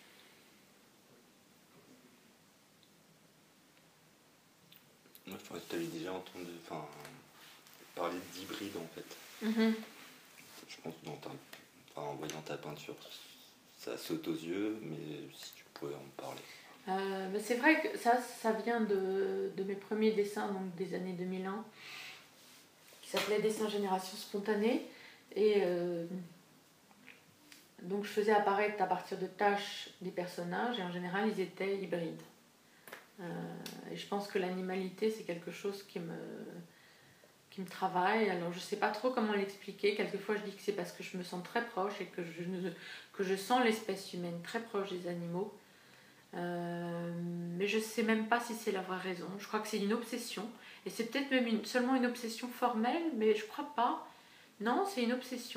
Moi, tu avais déjà entendu parler d'hybride en fait. Je pense en voyant ta peinture, ça saute aux yeux, mais si tu pouvais en parler. C'est vrai que ça vient de mes premiers dessins, donc des années 2001, qui s'appelait Dessin Génération Spontanée. Et donc je faisais apparaître à partir de tâches des personnages, et en général ils étaient hybrides. Et je pense que l'animalité, c'est quelque chose qui me travaille. Alors je sais pas trop comment l'expliquer. Quelquefois je dis que c'est parce que je me sens très proche et que je sens l'espèce humaine très proche des animaux. Mais je sais même pas si c'est la vraie raison. Je crois que c'est une obsession. Et c'est peut-être même seulement une obsession formelle, mais je crois pas. Non, c'est une obsession.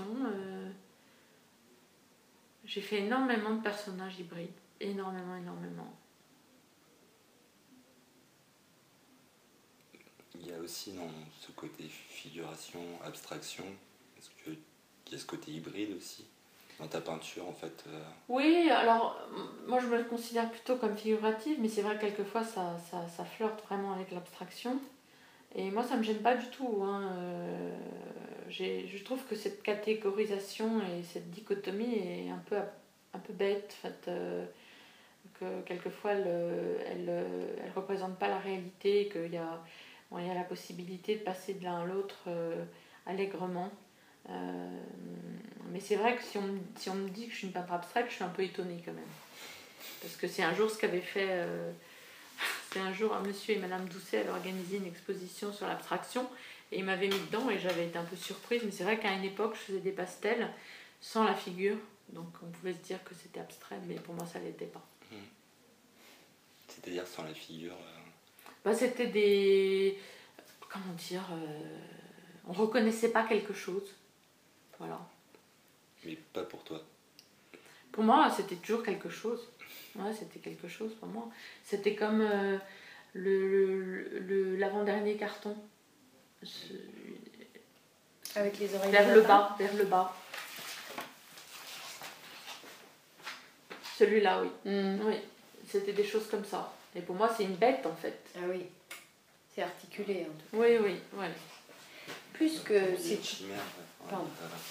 J'ai fait énormément de personnages hybrides. Énormément. il y a aussi dans ce côté figuration, abstraction, est-ce qu'il y a ce côté hybride aussi dans ta peinture en fait Oui, alors moi je me le considère plutôt comme figurative, mais c'est vrai que quelquefois ça flirte vraiment avec l'abstraction. Et moi ça me gêne pas du tout. Hein. Je trouve que cette catégorisation et cette dichotomie est un peu bête. En fait, que quelquefois elle représente pas la réalité, qu'il y a, bon, il y a la possibilité de passer de l'un à l'autre allègrement. Mais c'est vrai que si on me dit que je suis une peintre abstraite, je suis un peu étonnée quand même. Parce que c'est un jour ce qu'avait fait... c'est un jour, monsieur et madame Doucet avaient organisé une exposition sur l'abstraction et ils m'avaient mis dedans et j'avais été un peu surprise. Mais c'est vrai qu'à une époque, je faisais des pastels sans la figure. Donc on pouvait se dire que c'était abstrait, mais pour moi ça l'était pas. C'est-à-dire sans la figure Bah, c'était des... Comment dire on reconnaissait pas quelque chose. Voilà. Mais pas pour toi. Pour moi, c'était toujours quelque chose. Ouais, c'était quelque chose pour moi. C'était comme l'avant-dernier carton. Avec les oreilles vers le bas. Celui-là, oui. Oui. C'était des choses comme ça. Et pour moi, c'est une bête en fait. Ah oui. C'est articulé en tout cas. Oui, oui, ouais. Plus que c'est... Chimère, Pardon.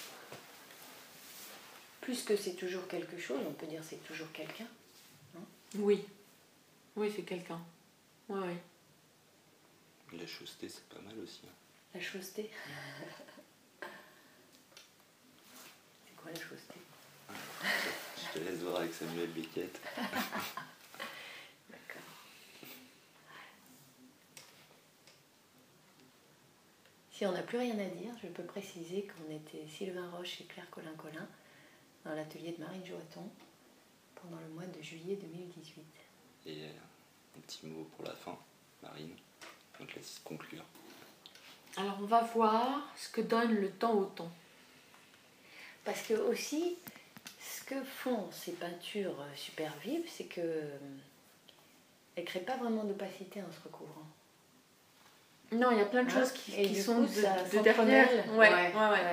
Plus que c'est toujours quelque chose, on peut dire c'est toujours quelqu'un. Oui. Oui, c'est quelqu'un. Oui, oui. La chausseté, c'est pas mal aussi. La chausseté. C'est quoi la chausseté? Je te laisse voir avec Samuel Beckett. D'accord. Si on n'a plus rien à dire, je peux préciser qu'on était Sylvain Roche et Claire Colin-Colin dans l'atelier de Marine Joaton pendant le mois de juillet 2018. Et un petit mot pour la fin, Marine. On te laisse conclure. Alors on va voir ce que donne le temps au temps. Parce que aussi, ce que font ces peintures super vives, c'est que elles ne créent pas vraiment d'opacité en se recouvrant. Non, il y a plein de choses qui sont coup, ça de derrière. Ouais.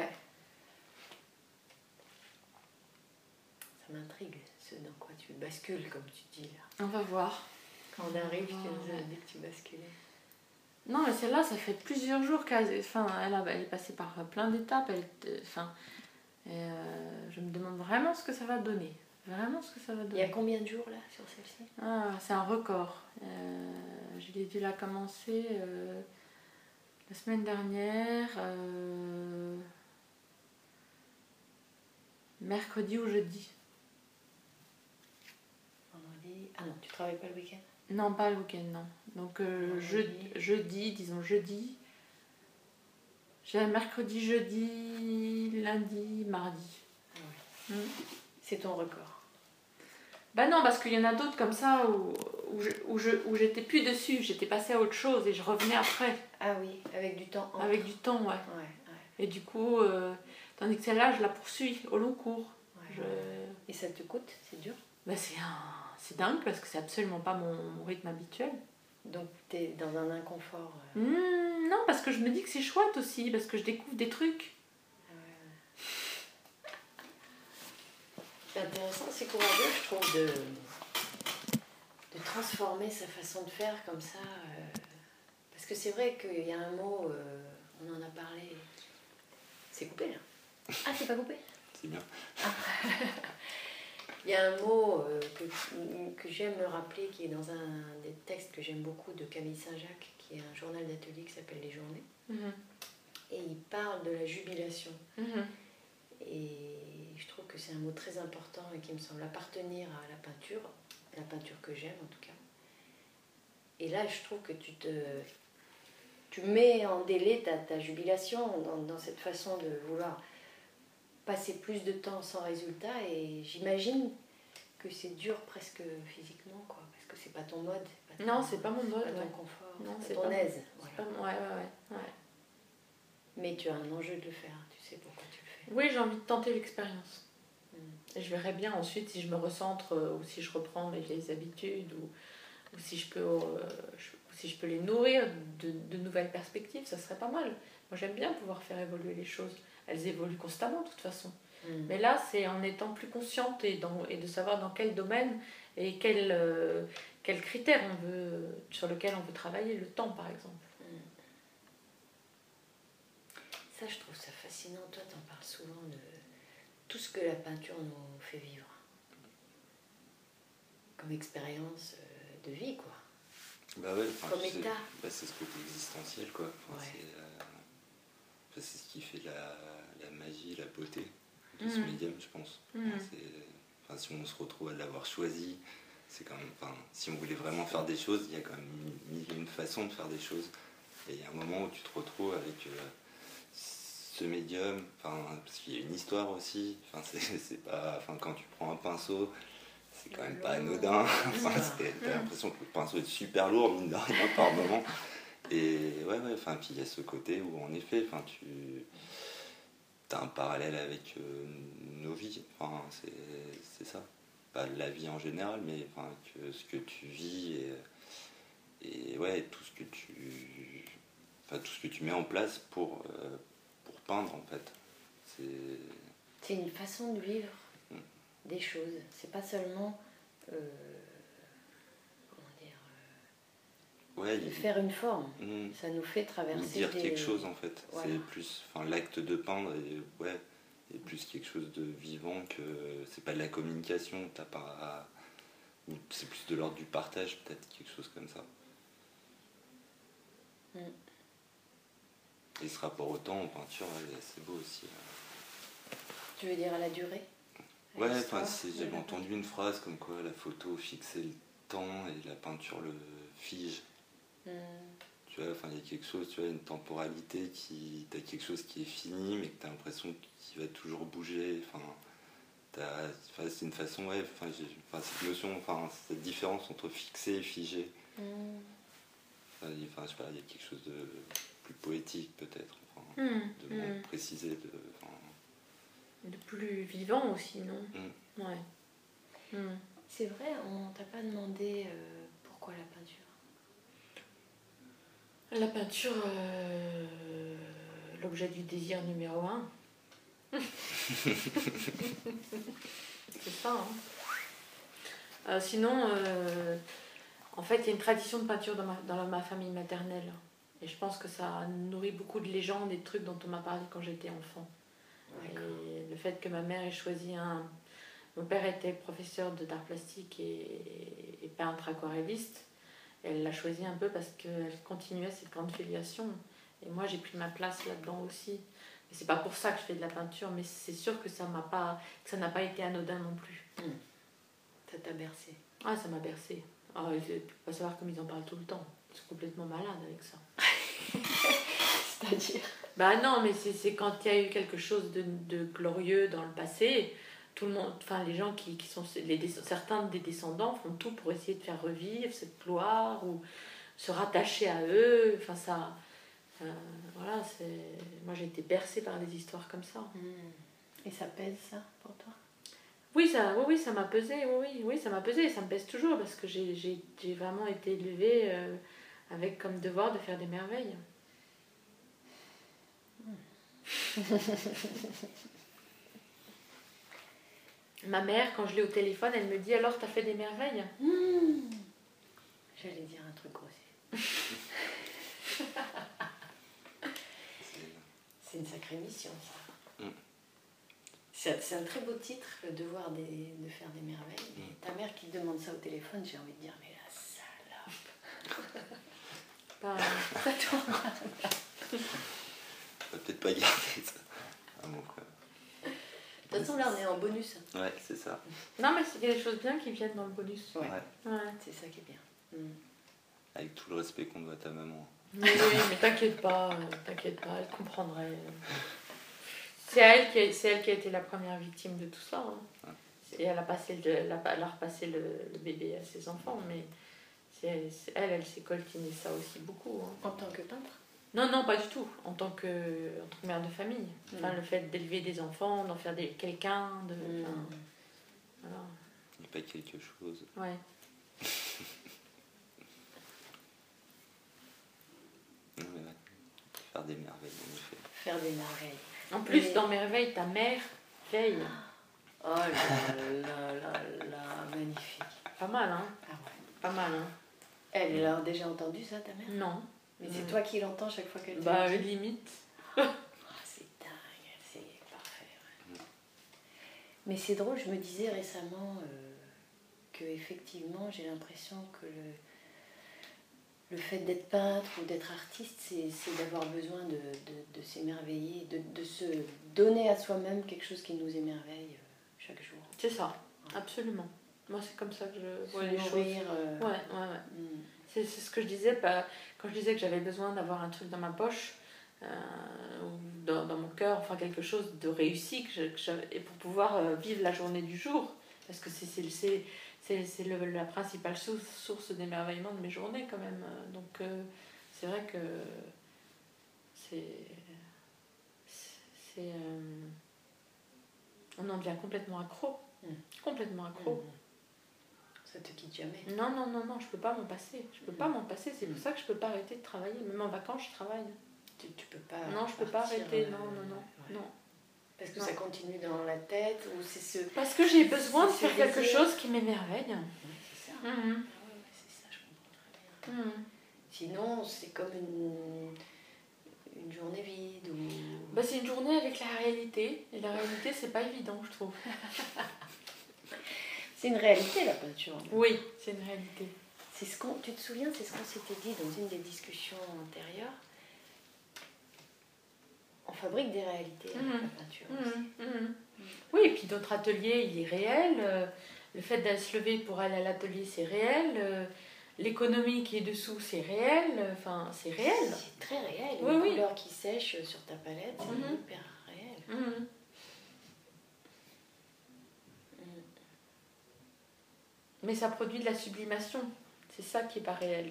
Ça m'intrigue, ce dans quoi tu bascules, comme tu dis là. On va voir. Quand on arrive, tu nous as dit que tu basculais. Non, mais celle-là, ça fait plusieurs jours qu'elle est passée par plein d'étapes. Je me demande vraiment ce que ça va donner. Vraiment ce que ça va donner. Il y a combien de jours là sur celle-ci? C'est un record. Je l'ai dû la commencer la semaine dernière, mercredi ou jeudi. Vendredi. Ah non, tu travailles pas le week-end? Non, pas le week-end, non. Donc jeudi. J'ai mercredi, jeudi, lundi, mardi. Ah ouais. C'est ton record? Bah non, parce qu'il y en a d'autres comme ça où j'étais plus dessus, j'étais passée à autre chose et je revenais après. Ah oui, avec du temps. Avec du temps, ouais. Et du coup, tandis que celle-là, je la poursuis au long cours. Ouais. Et ça te coûte? C'est dur? Bah c'est dingue parce que c'est absolument pas mon rythme habituel. Donc tu es dans un inconfort Non, parce que je me dis que c'est chouette aussi, parce que je découvre des trucs. C'est intéressant, c'est courageux, je trouve, de transformer sa façon de faire comme ça. Parce que c'est vrai qu'il y a un mot, on en a parlé. C'est coupé là? Ah, c'est pas coupé? C'est bien. Il y a un mot que j'aime me rappeler, qui est dans un des textes que j'aime beaucoup de Camille Saint-Jacques, qui est un journal d'atelier qui s'appelle Les Journées. Et il parle de la jubilation. Et je trouve que c'est un mot très important et qui me semble appartenir à la peinture que j'aime en tout cas. Et là, je trouve que tu mets en délai ta jubilation dans cette façon de vouloir passer plus de temps sans résultat, et j'imagine que c'est dur presque physiquement, quoi, parce que c'est pas ton mode. Non, c'est pas mon mode. Pas ton confort, non, c'est ton aise. Voilà. Ouais. Mais tu as un enjeu de le faire, tu sais pourquoi tu le fais. Oui, j'ai envie de tenter l'expérience. Et je verrai bien ensuite si je me recentre ou si je reprends mes vieilles habitudes ou si je peux si je peux les nourrir de nouvelles perspectives, ça serait pas mal. Moi, j'aime bien pouvoir faire évoluer les choses. Elles évoluent constamment, de toute façon. Mais là, c'est en étant plus consciente et de savoir dans quel domaine et quel critère sur lequel on veut travailler, le temps, par exemple. Ça, je trouve ça fascinant. Toi, tu en parles souvent de tout ce que la peinture nous fait vivre. Comme expérience de vie, quoi. Bah ouais, comme état. C'est ce côté existentiel, quoi. Ouais. C'est ce qui fait la magie, la beauté de ce médium, je pense. Si on se retrouve à l'avoir choisi, c'est quand même... si on voulait vraiment faire des choses, il y a quand même une façon de faire des choses. Et il y a un moment où tu te retrouves avec ce médium, parce qu'il y a une histoire aussi. C'est pas... quand tu prends un pinceau, c'est quand même pas anodin. T'as l'impression que le pinceau est super lourd, mine de rien, par moment. Et puis il y a ce côté où, en effet, tu as un parallèle avec nos vies. C'est ça. Pas la vie en général, mais ce que tu vis et tout ce que tu mets en place pour peindre, en fait. C'est une façon de vivre des choses. C'est pas seulement de faire une forme. Ça nous fait traverser dire quelque chose, en fait. Voilà. C'est plus l'acte de peindre est plus quelque chose de vivant que c'est pas de la communication. Ou c'est plus de l'ordre du partage, peut-être, quelque chose comme ça. Et ce rapport au temps en peinture, est assez beau aussi. Tu veux dire à la durée? J'avais entendu une phrase comme quoi la photo fixait le temps et la peinture le fige. Tu vois, il y a quelque chose, tu vois, une temporalité t'as quelque chose qui est fini, mais que t'as l'impression qu'il va toujours bouger. C'est une façon, cette notion, cette différence entre fixé et figé. Je sais pas, il y a quelque chose de plus poétique, peut-être, de moins précisé, de plus vivant aussi, non? Ouais. C'est vrai, on t'a pas demandé pourquoi la peinture? La peinture, l'objet du désir numéro 1. C'est ça, hein. Sinon, en fait, il y a une tradition de peinture dans ma famille maternelle. Et je pense que ça nourrit beaucoup de légendes et de trucs dont on m'a parlé quand j'étais enfant. Et le fait que ma mère ait choisi Mon père était professeur d'art plastique et peintre aquarelliste. Elle l'a choisi un peu parce qu'elle continuait cette grande filiation. Et moi, j'ai pris ma place là-dedans aussi. Et c'est pas pour ça que je fais de la peinture, mais c'est sûr que ça n'a pas été anodin non plus. Ça t'a bercé? Ah, ça m'a bercé. Ah, il faut pas savoir comme ils en parlent tout le temps. Ils sont complètement malades avec ça. C'est-à-dire? Bah non, mais c'est quand il y a eu quelque chose de glorieux dans le passé. Tout le monde, les gens qui sont certains des descendants font tout pour essayer de faire revivre cette gloire ou se rattacher à eux. Moi j'ai été bercée par des histoires comme ça. Et ça pèse, ça, pour toi? Oui, ça m'a pesé. Oui, ça m'a pesé. Et ça me pèse toujours parce que j'ai vraiment été élevée avec comme devoir de faire des merveilles. Ma mère, quand je l'ai au téléphone, elle me dit « Alors, t'as fait des merveilles ?» J'allais dire un truc aussi. C'est une sacrée mission, ça. C'est un très beau titre, le devoir de faire des merveilles. Mais ta mère qui te demande ça au téléphone, j'ai envie de dire « Mais la salope !» Ça tourne. On va peut-être pas garder ça. De toute façon, là, on est en bonus. Ouais, c'est ça. Non, mais il y a des choses bien qui viennent dans le bonus. Ouais. C'est ça qui est bien. Avec tout le respect qu'on doit à ta maman. Oui, mais t'inquiète pas, elle comprendrait. C'est elle qui a été la première victime de tout ça. Et elle a repassé le bébé à ses enfants, mais elle s'est coltinée ça aussi beaucoup. En tant que peintre? Non, pas du tout. En tant que mère de famille. Le fait d'élever des enfants, d'en faire quelqu'un. Voilà. Il n'y a pas quelque chose. Ouais. Faire des merveilles, en effet. Faire des merveilles. En plus, dans Merveille, ta mère veille. Oh là là là là, magnifique. Pas mal, hein? Ah ouais. Pas mal, hein? Elle l'a déjà entendu ça, ta mère? Non. Mais c'est toi qui l'entends chaque fois qu'elle te Bah, le dit. limite. Ah, c'est dingue, c'est parfait. Ouais. Mais c'est drôle, je me disais récemment que effectivement j'ai l'impression que le fait d'être peintre ou d'être artiste, c'est d'avoir besoin de s'émerveiller, de se donner à soi-même quelque chose qui nous émerveille chaque jour. C'est ça, absolument. Moi, c'est comme ça que je vois les choses. Nourrir, Ouais. C'est ce que je disais, quand je disais que j'avais besoin d'avoir un truc dans ma poche, ou dans mon cœur, enfin quelque chose de réussi, et pour pouvoir vivre la journée du jour. Parce que c'est la principale source d'émerveillement de mes journées quand même. Donc c'est vrai que on en devient complètement accro. Complètement accro. Ça te quitte jamais. Non, je peux pas m'en passer. Je peux pas m'en passer. C'est pour ça que je peux pas arrêter de travailler. Même en vacances, je travaille. Tu peux pas. Non, je peux pas arrêter. Non. Parce que ça continue dans la tête ou c'est ce. Parce que j'ai besoin de faire quelque chose qui m'émerveille. Oui, c'est ça. Ah ouais, c'est ça, je comprends très bien. Sinon, c'est comme une journée vide ou. Bah, c'est une journée avec la réalité. Et la réalité, c'est pas évident, je trouve. C'est une réalité, la peinture. Oui, c'est une réalité. Tu te souviens, c'est ce qu'on s'était dit dans une des discussions antérieures. On fabrique des réalités avec la peinture aussi. Oui, et puis notre atelier, il est réel. Le fait d'aller se lever pour aller à l'atelier, c'est réel. L'économie qui est dessous, c'est réel. Enfin, c'est réel. C'est très réel. Oui, les couleurs qui sèchent sur ta palette, c'est hyper réel. Mais ça produit de la sublimation. C'est ça qui est pas réel.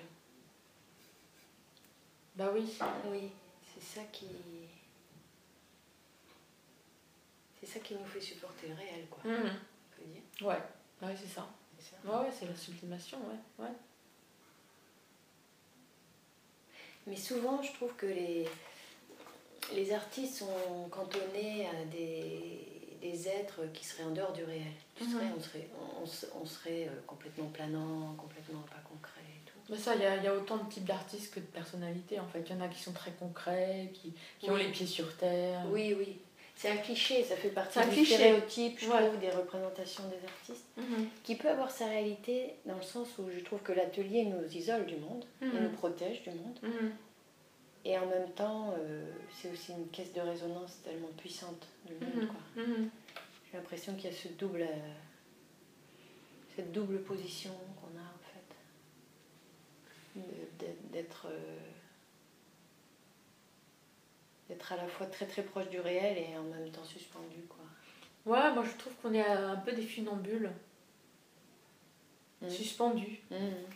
Bah oui. Oui, c'est ça qui nous fait supporter le réel, quoi. On peut dire. Ouais, c'est ça. Ouais, c'est la sublimation, ouais. Mais souvent, je trouve que les artistes sont cantonnés à des êtres qui seraient en dehors du réel. On serait complètement planant, complètement pas concret et tout. Mais ça, il y a autant de types d'artistes que de personnalités, en fait. Il y en a qui sont très concrets, qui ont les pieds sur terre. Oui. C'est un cliché, ça fait partie du cliché. stéréotype, je trouve, des représentations des artistes, qui peut avoir sa réalité dans le sens où je trouve que l'atelier nous isole du monde, et nous protège du monde. Et en même temps, c'est aussi une caisse de résonance tellement puissante du monde, quoi. J'ai l'impression qu'il y a cette double position qu'on a, en fait. D'être à la fois très très proche du réel et en même temps suspendu, quoi. Ouais, moi je trouve qu'on est un peu des funambules. Suspendus. Je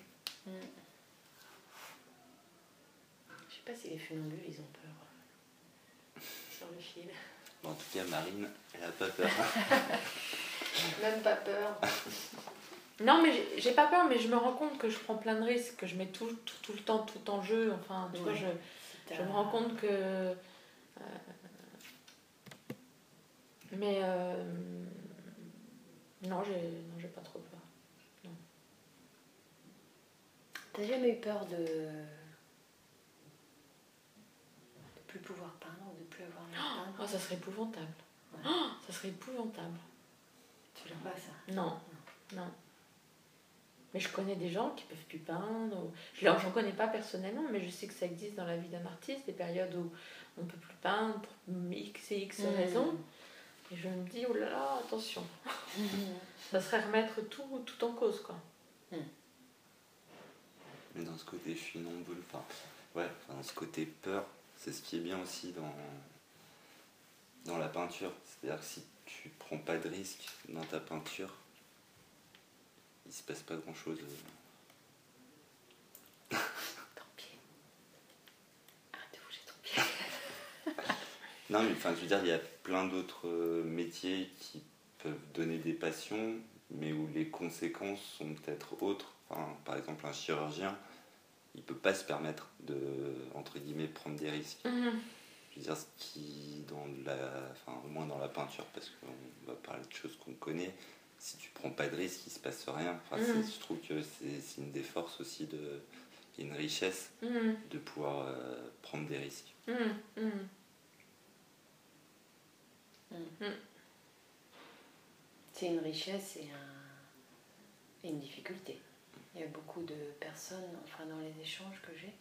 sais pas si les funambules, ils ont peur sur le fil. En tout cas, Marine, elle a pas peur. Même pas peur. Non, mais j'ai pas peur, mais je me rends compte que je prends plein de risques, que je mets tout le temps tout en jeu. Enfin, tu vois, je me rends compte que... non, j'ai pas trop peur. Non. T'as jamais eu peur de plus pouvoir peindre, de plus avoir envie de peindre? Ça serait épouvantable. Ouais. Ça serait épouvantable. Tu l'as pas, ça? Non. Mais je connais des gens qui peuvent plus peindre. J'en connais pas personnellement, mais je sais que ça existe dans la vie d'un artiste, des périodes où on peut plus peindre pour X et X raisons. Et je me dis, oh là là, attention. Ça serait remettre tout en cause, quoi. Mais dans ce côté funambule, dans ce côté peur, c'est ce qui est bien aussi dans la peinture. C'est-à-dire que si tu prends pas de risque dans ta peinture, il se passe pas grand-chose. Ton pied. Arrête de bouger ton pied. Non, mais je veux dire, il y a plein d'autres métiers qui peuvent donner des passions, mais où les conséquences sont peut-être autres. Par exemple, un chirurgien, il peut pas se permettre de, entre guillemets, prendre des risques. Je veux dire, ce qui, au moins dans la peinture, parce qu'on va parler de choses qu'on connaît, si tu prends pas de risques, il se passe rien. Je trouve que c'est une des forces aussi, une richesse de pouvoir prendre des risques. C'est une richesse et une difficulté. Il y a beaucoup de personnes, dans les échanges que j'ai,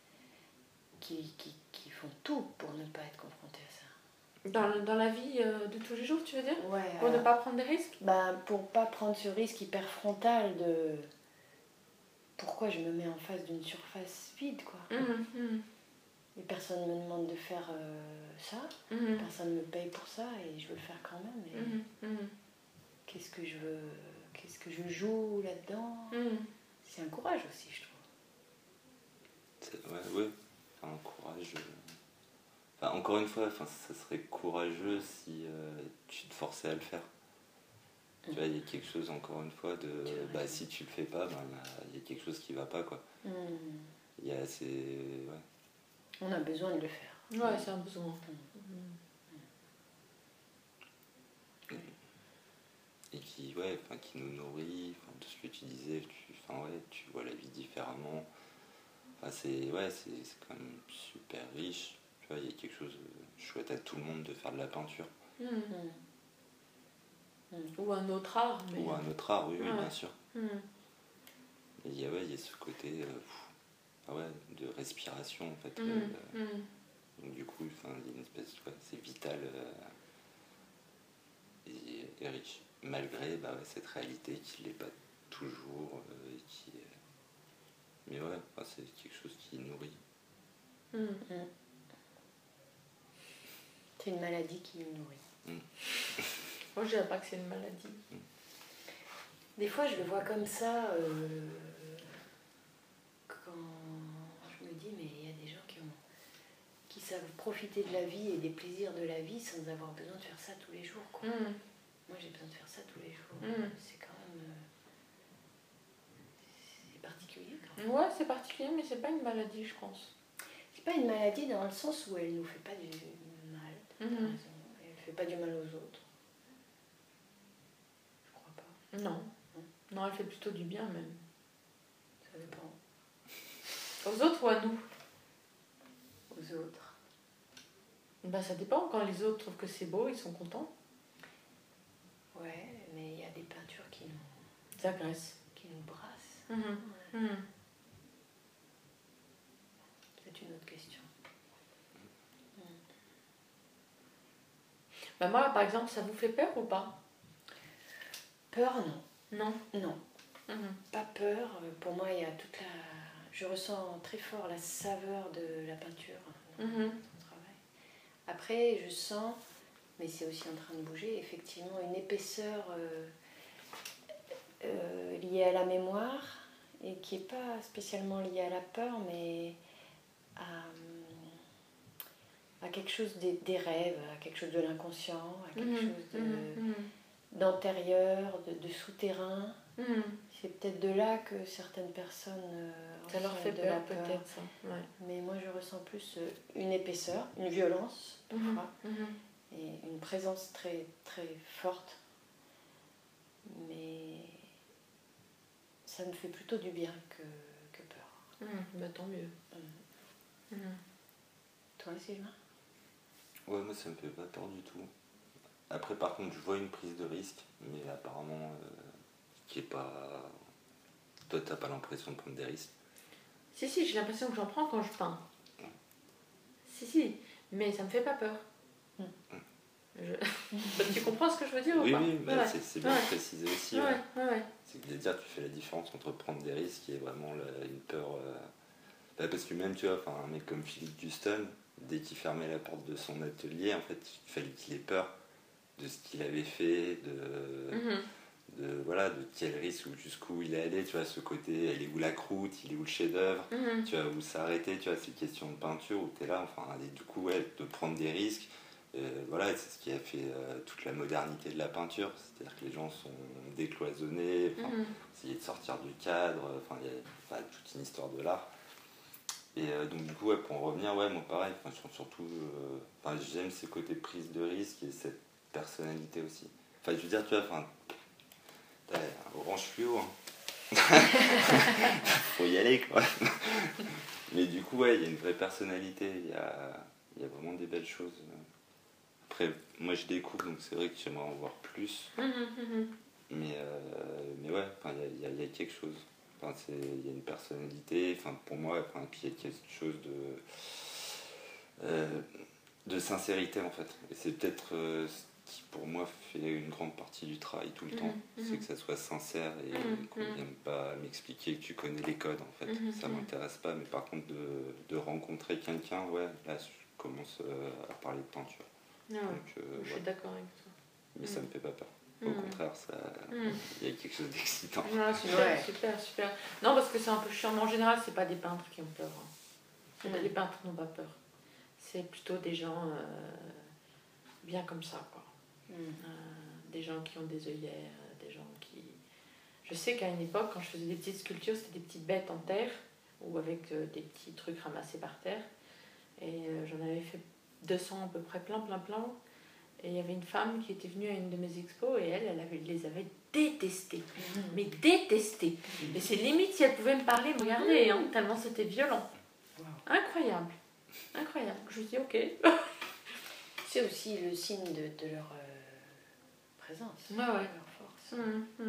qui font tout pour ne pas être confrontées à ça. Dans la vie de tous les jours, tu veux dire? Ouais, pour ne pas prendre des risques? Pour pas prendre ce risque hyper frontal de pourquoi je me mets en face d'une surface vide, quoi. Et personne ne me demande de faire ça, personne ne me paye pour ça et je veux le faire quand même. Et qu'est-ce que je joue là-dedans? C'est un courage aussi, je trouve. Ouais, un courage. Encore une fois, ça serait courageux si tu te forçais à le faire. Tu vois, il y a quelque chose, encore une fois, si tu le fais pas, il y a quelque chose qui va pas, quoi. On a besoin de le faire. Ouais, c'est un besoin. Et qui nous nourrit, de ce que tu disais, tu vois la vie différemment. C'est quand même super riche. Tu vois, il y a quelque chose de chouette à tout le monde de faire de la peinture. Ou un autre art. Ou un autre art, oui, bien sûr. Il y a ce côté de respiration, en fait. Donc, du coup, il y a une espèce, c'est vital et riche. Malgré cette réalité qui ne l'est pas toujours. Mais c'est quelque chose qui nourrit. C'est une maladie qui nous nourrit. Moi, je dirais pas que c'est une maladie. Des fois, je le vois comme ça, quand je me dis, mais il y a des gens qui savent profiter de la vie et des plaisirs de la vie sans avoir besoin de faire ça tous les jours, quoi. Moi, j'ai besoin de faire ça tous les jours. C'est quand même... c'est particulier, quand même. Ouais, c'est particulier, mais c'est pas une maladie, je pense. C'est pas une maladie dans le sens où elle nous fait pas du mal. T'as raison. Elle fait pas du mal aux autres. Je crois pas. Non. Non, elle fait plutôt du bien, même. Ça dépend. Aux autres ou à nous? Aux autres. Ça dépend. Quand les autres trouvent que c'est beau, ils sont contents. Ouais, mais il y a des peintures qui nous... agressent. Qui nous brassent. C'est une autre question. Moi, par exemple, ça vous fait peur ou pas? Peur, non. Non. Non. Pas peur. Pour moi, il y a toute la... Je ressens très fort la saveur de la peinture dans mon travail. Après, je sens, mais c'est aussi en train de bouger, effectivement, une épaisseur liée à la mémoire et qui n'est pas spécialement liée à la peur, mais à quelque chose des rêves, à quelque chose de l'inconscient, à quelque chose d'antérieur, de souterrain. C'est peut-être de là que certaines personnes ça leur fait peur, peut-être ça. Ouais. Mais moi, je ressens plus une épaisseur, une violence, parfois, et une présence très, très forte. Mais ça me fait plutôt du bien que peur. Tant mieux. Toi, Sylvain? Ouais, moi, ça me fait pas peur du tout. Après, par contre, je vois une prise de risque, mais apparemment, qui est pas... Toi, t'as pas l'impression de prendre des risques? Si, j'ai l'impression que j'en prends quand je peins. Si, mais ça me fait pas peur. Tu comprends ce que je veux dire ou pas? Oui, c'est bien précisé aussi. C'est de dire, tu fais la différence entre prendre des risques et vraiment une peur... parce que même, tu vois, un mec comme Philippe Duston, dès qu'il fermait la porte de son atelier, en fait, il fallait qu'il ait peur de ce qu'il avait fait, de quel risque ou jusqu'où il est allé, tu vois, ce côté, elle est où la croûte, il est où le chef-d'œuvre, tu vois, où s'arrêter, tu vois, ces questions de peinture où tu es là, et du coup, de prendre des risques, c'est ce qui a fait toute la modernité de la peinture, c'est-à-dire que les gens sont décloisonnés, essayer de sortir du cadre, il y a toute une histoire de l'art. Et donc du coup, ouais, pour en revenir, ouais, moi pareil, surtout, j'aime ces côtés prise de risque et cette personnalité aussi. Enfin, je veux dire, tu vois, t'as un orange fluo, hein. Faut y aller, quoi. Mais du coup, ouais, il y a une vraie personnalité, il y a vraiment des belles choses. Après, moi je découvre, donc c'est vrai que j'aimerais en voir plus. Mais ouais, il y a quelque chose. Il y a une personnalité, pour moi, puis il y a quelque chose de sincérité en fait. Et c'est peut-être ce qui pour moi fait une grande partie du travail tout le temps. C'est que ça soit sincère et qu'on ne vienne pas m'expliquer que tu connais les codes en fait. Ça m'intéresse pas, mais par contre de rencontrer quelqu'un, ouais, là je commence à parler de peinture. Ah ouais. Donc, je suis d'accord avec toi. Mais ça me fait pas peur. Au contraire, il y a quelque chose d'excitant. Ah, super. Non, parce que c'est un peu chiant. Mais en général, c'est pas des peintres qui ont peur. Hein. Les peintres n'ont pas peur. C'est plutôt des gens bien comme ça, quoi. Des gens qui ont des œillères, des gens qui... Je sais qu'à une époque, quand je faisais des petites sculptures, c'était des petites bêtes en terre, ou avec des petits trucs ramassés par terre. Et j'en avais fait 200 à peu près, plein. Et il y avait une femme qui était venue à une de mes expos et elle les avait détestés. Mais détestés. Et c'est limite si elle pouvait me parler, me regarder, hein, tellement c'était violent. Wow. Incroyable. Je me dis ok. C'est aussi le signe de leur présence, de leur force.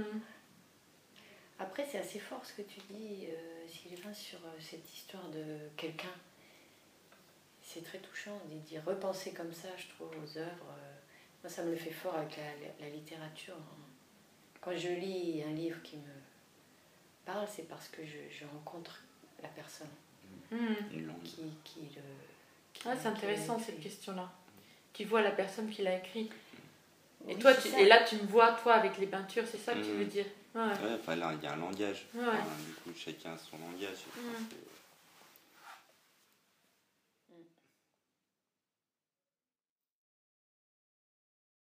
Après, c'est assez fort ce que tu dis, Sylvain, sur cette histoire de quelqu'un. C'est très touchant d'y repenser comme ça, je trouve, aux œuvres. Moi, ça me le fait fort avec la littérature. Quand je lis un livre qui me parle, c'est parce que je rencontre la personne qui c'est intéressant cette question-là. Tu vois la personne qui l'a écrit. Et, toi, et là, tu me vois, toi, avec les peintures, c'est ça que tu veux dire? Ouais, là, il y a un langage. Du coup, chacun a son langage.